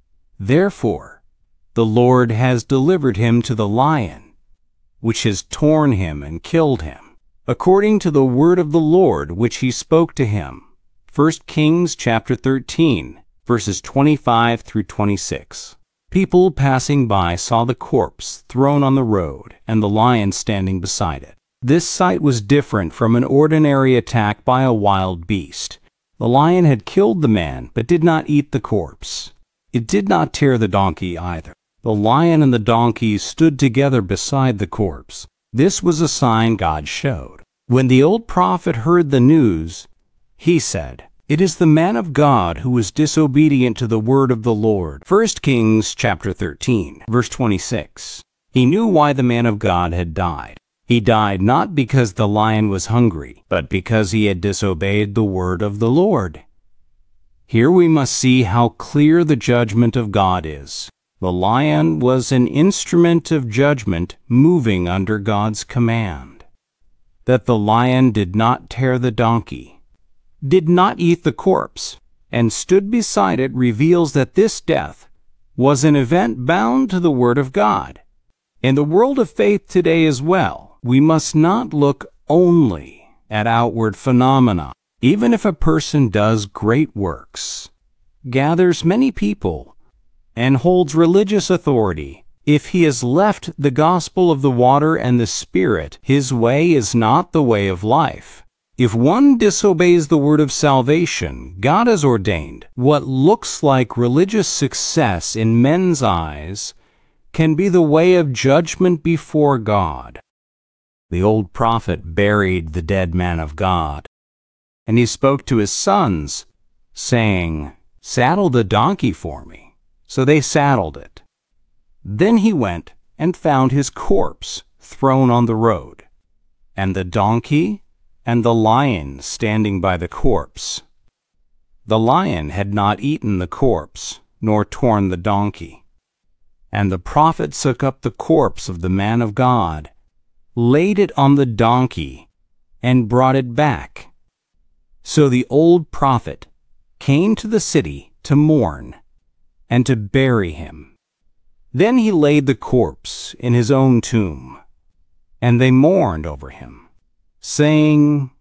Therefore the Lord has delivered him to the lion, which has torn him and killed him, according to the word of the Lord which he spoke to him." First Kings chapter thirteen, verses twenty-five through twenty-six. People passing by saw the corpse thrown on the road and the lion standing beside it. This sight was different from an ordinary attack by a wild beast. The lion had killed the man, but did not eat the corpse. It did not tear the donkey either. The lion and the donkey stood together beside the corpse. This was a sign God showed. When the old prophet heard the news, he said, "It is the man of God who was disobedient to the word of the Lord." First Kings chapter thirteen, verse twenty-six. He knew why the man of God had died. He died not because the lion was hungry, but because he had disobeyed the word of the Lord. Here we must see how clear the judgment of God is. The lion was an instrument of judgment moving under God's command. That the lion did not tear the donkey, did not eat the corpse, and stood beside it reveals that this death was an event bound to the Word of God. In the world of faith today as well, we must not look only at outward phenomena. Even if a person does great works, gathers many people, and holds religious authority, if he has left the gospel of the water and the Spirit, his way is not the way of life. If one disobeys the word of salvation God has ordained, what looks like religious success in men's eyes can be the way of judgment before God. The old prophet buried the dead man of God, and he spoke to his sons, saying, "Saddle the donkey for me." So they saddled it. Then he went and found his corpse thrown on the road, and the donkey and the lion standing by the corpse. The lion had not eaten the corpse, nor torn the donkey. And the prophet took up the corpse of the man of God, laid it on the donkey, and brought it back. So the old prophet came to the city to mourn and to bury him. Then he laid the corpse in his own tomb, and they mourned over him, saying,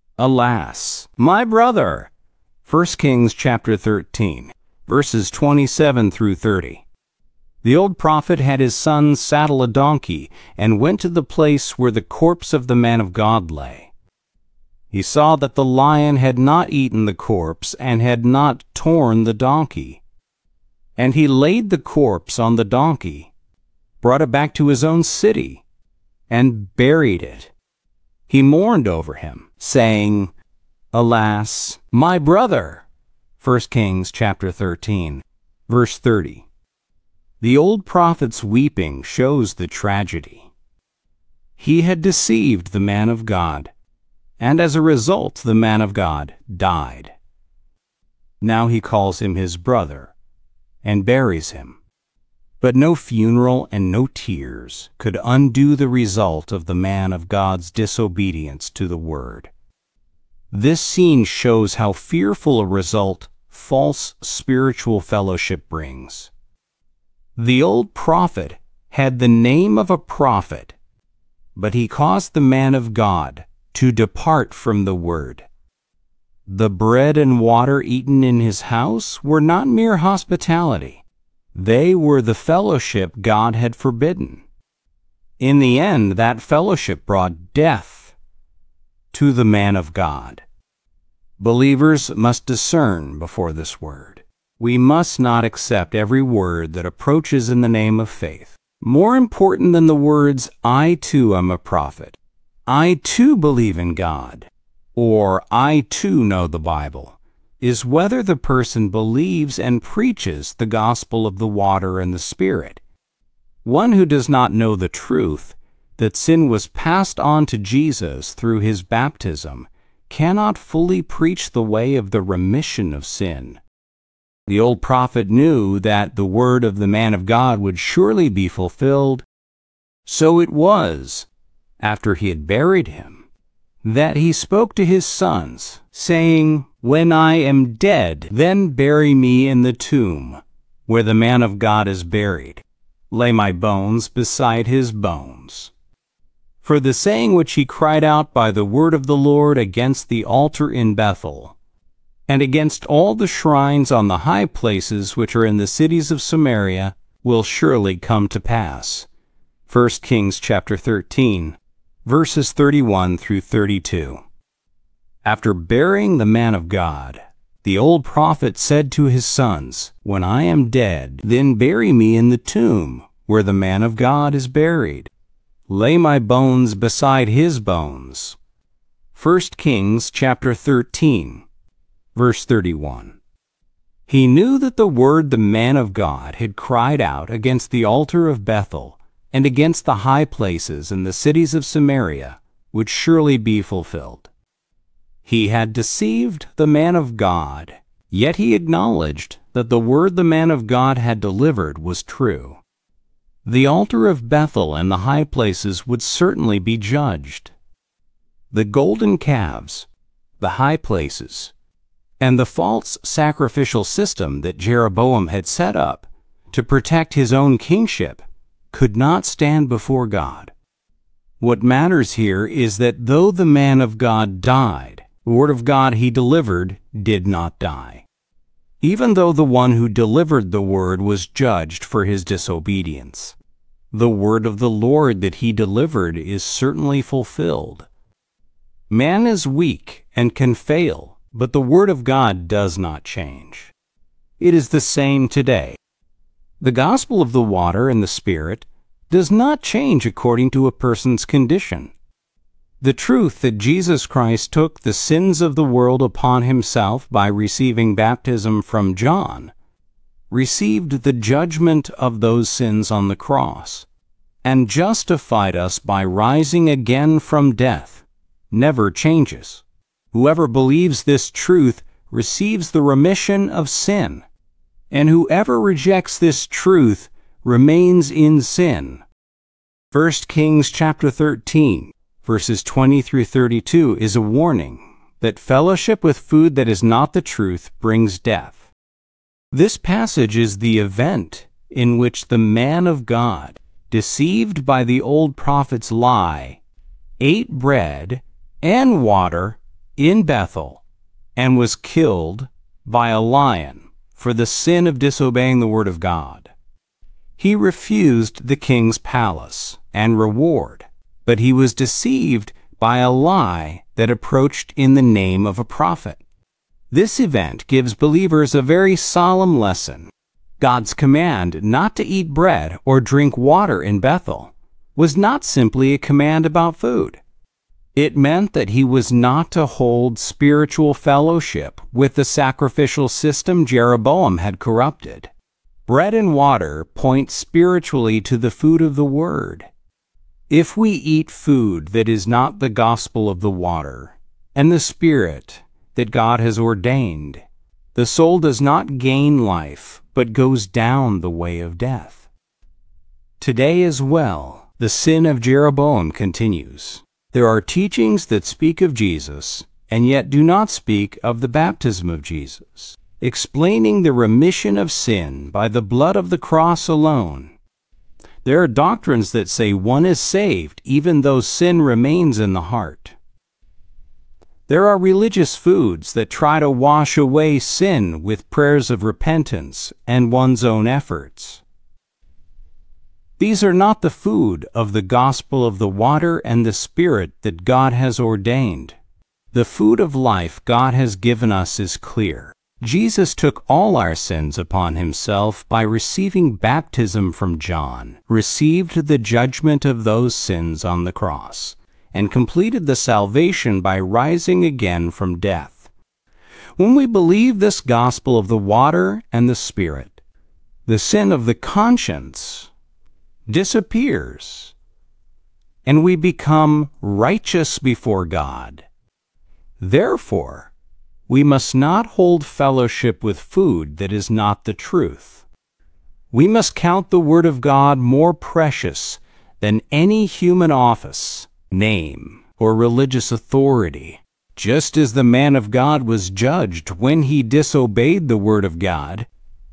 "Alas, my brother." First Kings chapter thirteen, verses twenty-seven through thirty. The old prophet had his son saddle a donkey and went to the place where the corpse of the man of God lay. He saw that the lion had not eaten the corpse and had not torn the donkey. And he laid the corpse on the donkey, brought it back to his own city, and buried it. He mourned over him, saying, Alas, my brother! First Kings chapter thirteen, verse thirty. The old prophet's weeping shows the tragedy. He had deceived the man of God, and as a result the man of God died. Now he calls him his brother and buries him. But no funeral and no tears could undo the result of the man of God's disobedience to the word. This scene shows how fearful a result false spiritual fellowship brings. The old prophet had the name of a prophet, but he caused the man of God to depart from the word. The bread and water eaten in his house were not mere hospitality. They were the fellowship God had forbidden. In the end, that fellowship brought death to the man of God. Believers must discern before this word. We must not accept every word that approaches in the name of faith. More important than the words, I too am a prophet, I too believe in God, or I too know the Bible, is whether the person believes and preaches the gospel of the water and the Spirit. One who does not know the truth, that sin was passed on to Jesus through his baptism, cannot fully preach the way of the remission of sin. The old prophet knew that the word of the man of God would surely be fulfilled. So it was, after he had buried him, that he spoke to his sons, saying, When I am dead, then bury me in the tomb, where the man of God is buried. Lay my bones beside his bones. For the saying which he cried out by the word of the Lord against the altar in Bethel, and against all the shrines on the high places which are in the cities of Samaria, will surely come to pass. First Kings chapter thirteen, verses thirty-one through thirty-two. After burying the man of God, the old prophet said to his sons, When I am dead, then bury me in the tomb where the man of God is buried. Lay my bones beside his bones. First Kings chapter thirteen, verse thirty-one. He knew that the word the man of God had cried out against the altar of Bethel and against the high places in the cities of Samaria would surely be fulfilled. He had deceived the man of God, yet he acknowledged that the word the man of God had delivered was true. The altar of Bethel and the high places would certainly be judged. The golden calves, the high places, and the false sacrificial system that Jeroboam had set up to protect his own kingship could not stand before God. What matters here is that though the man of God died, the word of God he delivered did not die, even though the one who delivered the word was judged for his disobedience. The word of the Lord that he delivered is certainly fulfilled. Man is weak and can fail, but the word of God does not change. It is the same today. The gospel of the water and the Spirit does not change according to a person's condition. The truth that Jesus Christ took the sins of the world upon himself by receiving baptism from John, received the judgment of those sins on the cross, and justified us by rising again from death, never changes. Whoever believes this truth receives the remission of sin, and whoever rejects this truth remains in sin. First Kings chapter thirteen, verses twenty through thirty-two is a warning that fellowship with food that is not the truth brings death. This passage is the event in which the man of God, deceived by the old prophet's lie, ate bread and water in Bethel and was killed by a lion for the sin of disobeying the word of God. He refused the king's palace and reward, but he was deceived by a lie that approached in the name of a prophet. This event gives believers a very solemn lesson. God's command not to eat bread or drink water in Bethel was not simply a command about food. It meant that he was not to hold spiritual fellowship with the sacrificial system Jeroboam had corrupted. Bread and water point spiritually to the food of the Word. If we eat food that is not the gospel of the water and the Spirit that God has ordained, the soul does not gain life, but goes down the way of death. Today as well, the sin of Jeroboam continues. There are teachings that speak of Jesus and yet do not speak of the baptism of Jesus, explaining the remission of sin by the blood of the cross alone. There are doctrines that say one is saved even though sin remains in the heart. There are religious foods that try to wash away sin with prayers of repentance and one's own efforts. These are not the food of the gospel of the water and the Spirit that God has ordained. The food of life God has given us is clear. Jesus took all our sins upon himself by receiving baptism from John, received the judgment of those sins on the cross, and completed the salvation by rising again from death. When we believe this gospel of the water and the Spirit, the sin of the conscience disappears, and we become righteous before God. Therefore, we must not hold fellowship with food that is not the truth. We must count the Word of God more precious than any human office, name, or religious authority. Just as the man of God was judged when he disobeyed the Word of God,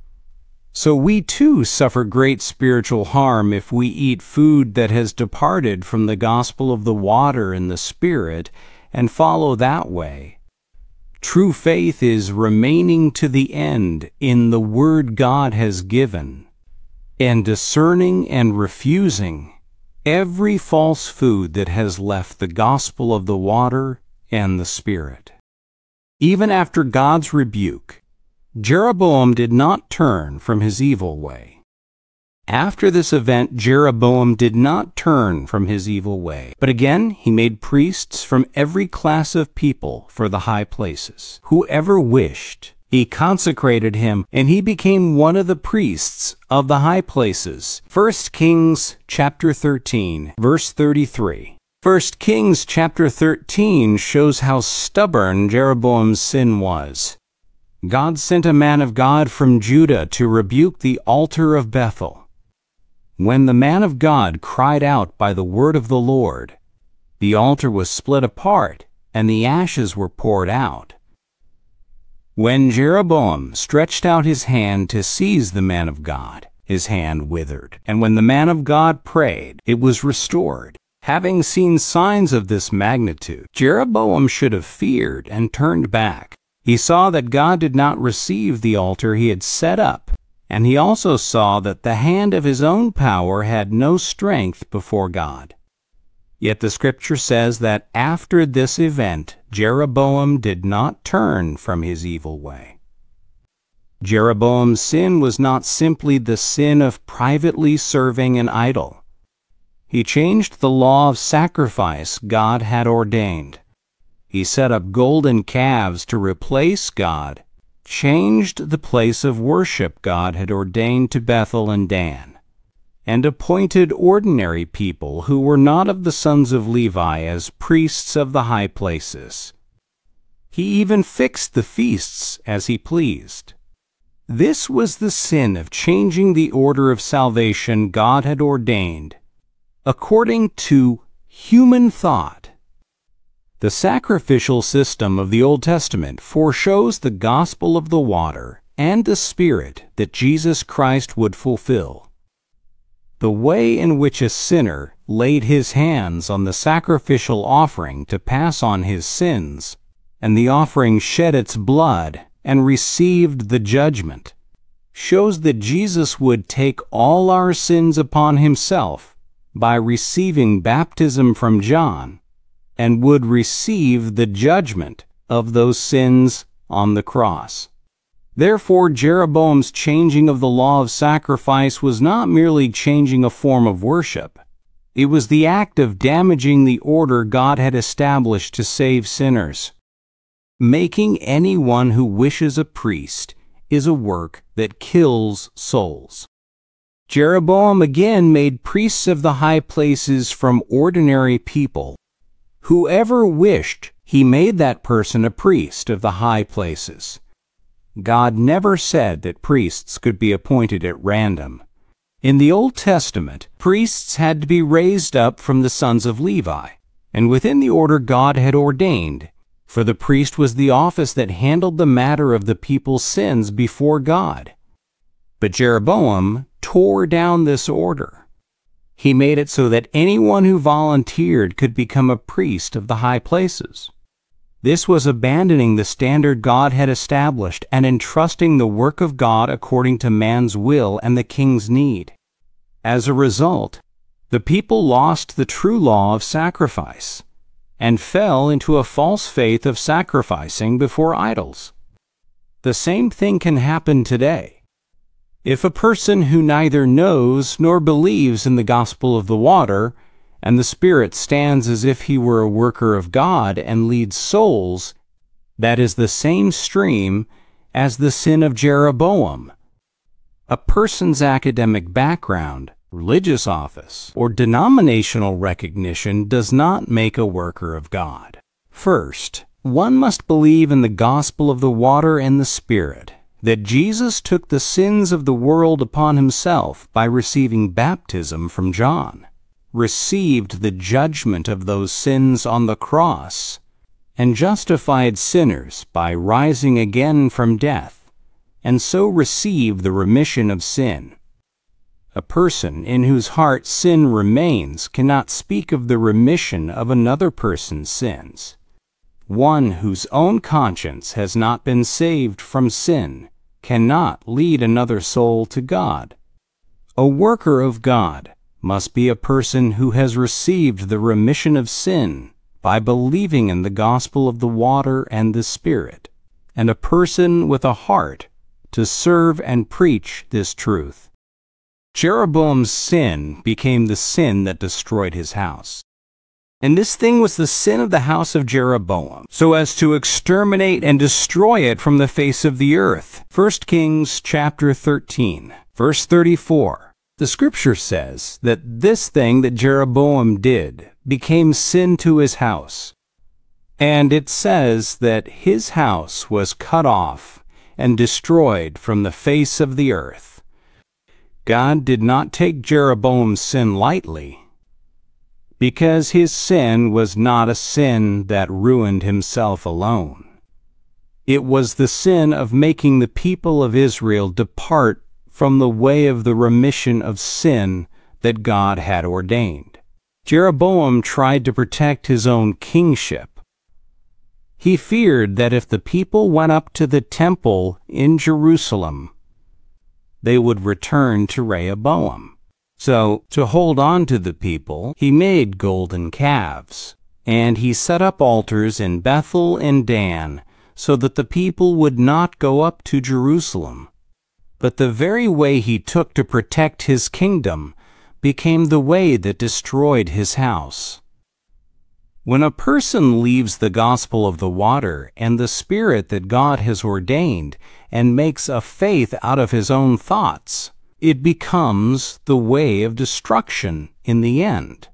so we too suffer great spiritual harm if we eat food that has departed from the gospel of the water and the Spirit and follow that way. True faith is remaining to the end in the Word God has given, and discerning and refusing every false food that has left the gospel of the water and the Spirit. Even after God's rebuke, Jeroboam did not turn from his evil way. After this event, Jeroboam did not turn from his evil way, but again he made priests from every class of people for the high places. Whoever wished, he consecrated him, and he became one of the priests of the high places. First Kings chapter thirteen, verse thirty-three. First Kings chapter thirteen shows how stubborn Jeroboam's sin was. God sent a man of God from Judah to rebuke the altar of Bethel. When the man of God cried out by the word of the Lord, the altar was split apart and the ashes were poured out. When Jeroboam stretched out his hand to seize the man of God, his hand withered, and when the man of God prayed, it was restored. Having seen signs of this magnitude, Jeroboam should have feared and turned back. He saw that God did not receive the altar he had set up, and he also saw that the hand of his own power had no strength before God. Yet the Scripture says that after this event, Jeroboam did not turn from his evil way. Jeroboam's sin was not simply the sin of privately serving an idol. He changed the law of sacrifice God had ordained. He set up golden calves to replace God, changed the place of worship God had ordained to Bethel and Dan, and appointed ordinary people who were not of the sons of Levi as priests of the high places. He even fixed the feasts as he pleased. This was the sin of changing the order of salvation God had ordained according to human thought. The sacrificial system of the Old Testament foreshows the gospel of the water and the Spirit that Jesus Christ would fulfill. The way in which a sinner laid his hands on the sacrificial offering to pass on his sins, and the offering shed its blood and received the judgment, shows that Jesus would take all our sins upon himself by receiving baptism from John, and would receive the judgment of those sins on the cross. Therefore, Jeroboam's changing of the law of sacrifice was not merely changing a form of worship. It was the act of damaging the order God had established to save sinners. Making anyone who wishes a priest is a work that kills souls. Jeroboam again made priests of the high places from ordinary people. Whoever wished, he made that person a priest of the high places. God never said that priests could be appointed at random. In the Old Testament, priests had to be raised up from the sons of Levi, and within the order God had ordained, for the priest was the office that handled the matter of the people's sins before God. But Jeroboam tore down this order. He made it so that anyone who volunteered could become a priest of the high places. This was abandoning the standard God had established and entrusting the work of God according to man's will and the king's need. As a result, the people lost the true law of sacrifice and fell into a false faith of sacrificing before idols. The same thing can happen today. If a person who neither knows nor believes in the gospel of the water and the Spirit stands as if he were a worker of God and leads souls, that is the same stream as the sin of Jeroboam. A person's academic background, religious office, or denominational recognition does not make a worker of God. First, one must believe in the gospel of the water and the Spirit, that Jesus took the sins of the world upon himself by receiving baptism from John, received the judgment of those sins on the cross, and justified sinners by rising again from death, and so received the remission of sin. A person in whose heart sin remains cannot speak of the remission of another person's sins. One whose own conscience has not been saved from sin cannot lead another soul to God. A worker of God must be a person who has received the remission of sin by believing in the gospel of the water and the Spirit, and a person with a heart to serve and preach this truth. Jeroboam's sin became the sin that destroyed his house. And this thing was the sin of the house of Jeroboam, so as to exterminate and destroy it from the face of the earth. First Kings chapter thirteen, verse thirty-four. The scripture says that this thing that Jeroboam did became sin to his house. And it says that his house was cut off and destroyed from the face of the earth. God did not take Jeroboam's sin lightly, because his sin was not a sin that ruined himself alone. It was the sin of making the people of Israel depart from the way of the remission of sin that God had ordained. Jeroboam tried to protect his own kingship. He feared that if the people went up to the temple in Jerusalem, they would return to Rehoboam. So, to hold on to the people, he made golden calves, and he set up altars in Bethel and Dan, so that the people would not go up to Jerusalem. But the very way he took to protect his kingdom became the way that destroyed his house. When a person leaves the gospel of the water and the Spirit that God has ordained and makes a faith out of his own thoughts, it becomes the way of destruction in the end.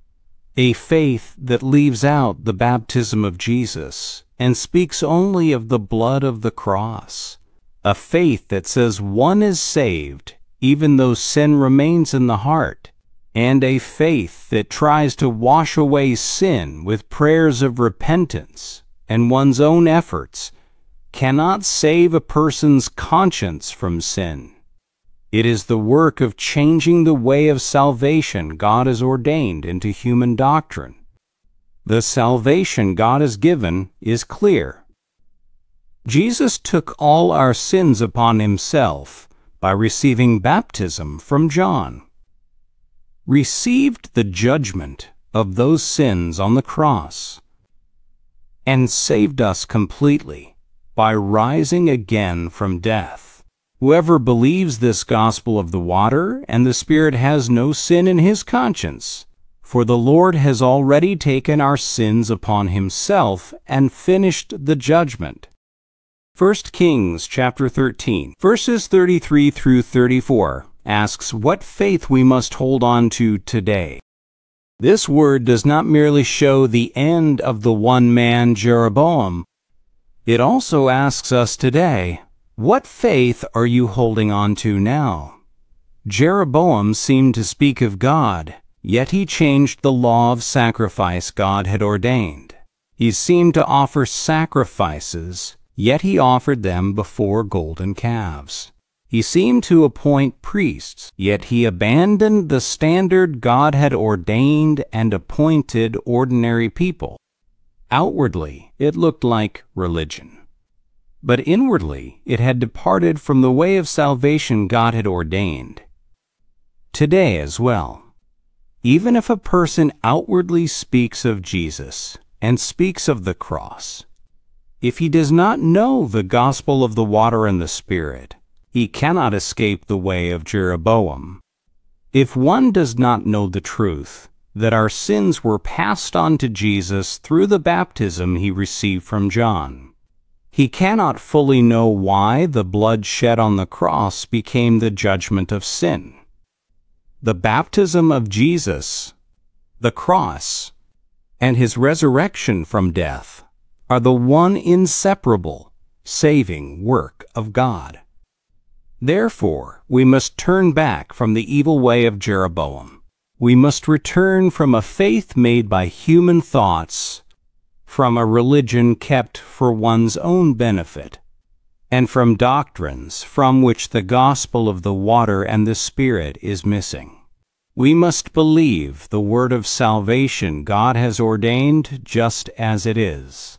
A faith that leaves out the baptism of Jesus and speaks only of the blood of the cross. A faith that says one is saved even though sin remains in the heart. And a faith that tries to wash away sin with prayers of repentance and one's own efforts cannot save a person's conscience from sin. It is the work of changing the way of salvation God has ordained into human doctrine. The salvation God has given is clear. Jesus took all our sins upon himself by receiving baptism from John, received the judgment of those sins on the cross, and saved us completely by rising again from death. Whoever believes this gospel of the water and the Spirit has no sin in his conscience, For the Lord has already taken our sins upon himself and finished the judgment. First Kings chapter thirteen, verses thirty-three through thirty-four, asks what faith we must hold on to today. This word does not merely show the end of the one man Jeroboam. It also asks us today, what faith are you holding on to now? Jeroboam seemed to speak of God, yet he changed the law of sacrifice God had ordained. He seemed to offer sacrifices, yet he offered them before golden calves. He seemed to appoint priests, yet he abandoned the standard God had ordained and appointed ordinary people. Outwardly, it looked like religion. But inwardly, it had departed from the way of salvation God had ordained. Today as well, even if a person outwardly speaks of Jesus and speaks of the cross, if he does not know the gospel of the water and the Spirit, he cannot escape the way of Jeroboam. If one does not know the truth, that our sins were passed on to Jesus through the baptism he received from John, he cannot fully know why the blood shed on the cross became the judgment of sin. The baptism of Jesus, the cross, and his resurrection from death are the one inseparable, saving work of God. Therefore, we must turn back from the evil way of Jeroboam. We must return from a faith made by human thoughts, from a religion kept for one's own benefit, and from doctrines from which the gospel of the water and the Spirit is missing. We must believe the word of salvation God has ordained just as it is.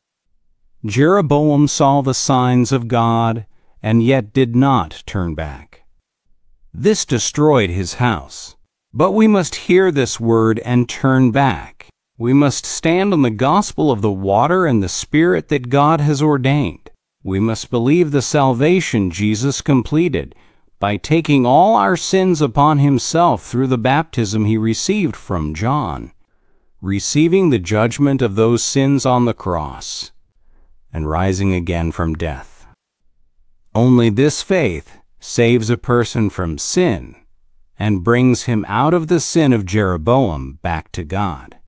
Jeroboam saw the signs of God and yet did not turn back. This destroyed his house. But we must hear this word and turn back. We must stand on the gospel of the water and the Spirit that God has ordained. We must believe the salvation Jesus completed by taking all our sins upon himself through the baptism he received from John, receiving the judgment of those sins on the cross, and rising again from death. Only this faith saves a person from sin and brings him out of the sin of Jeroboam back to God.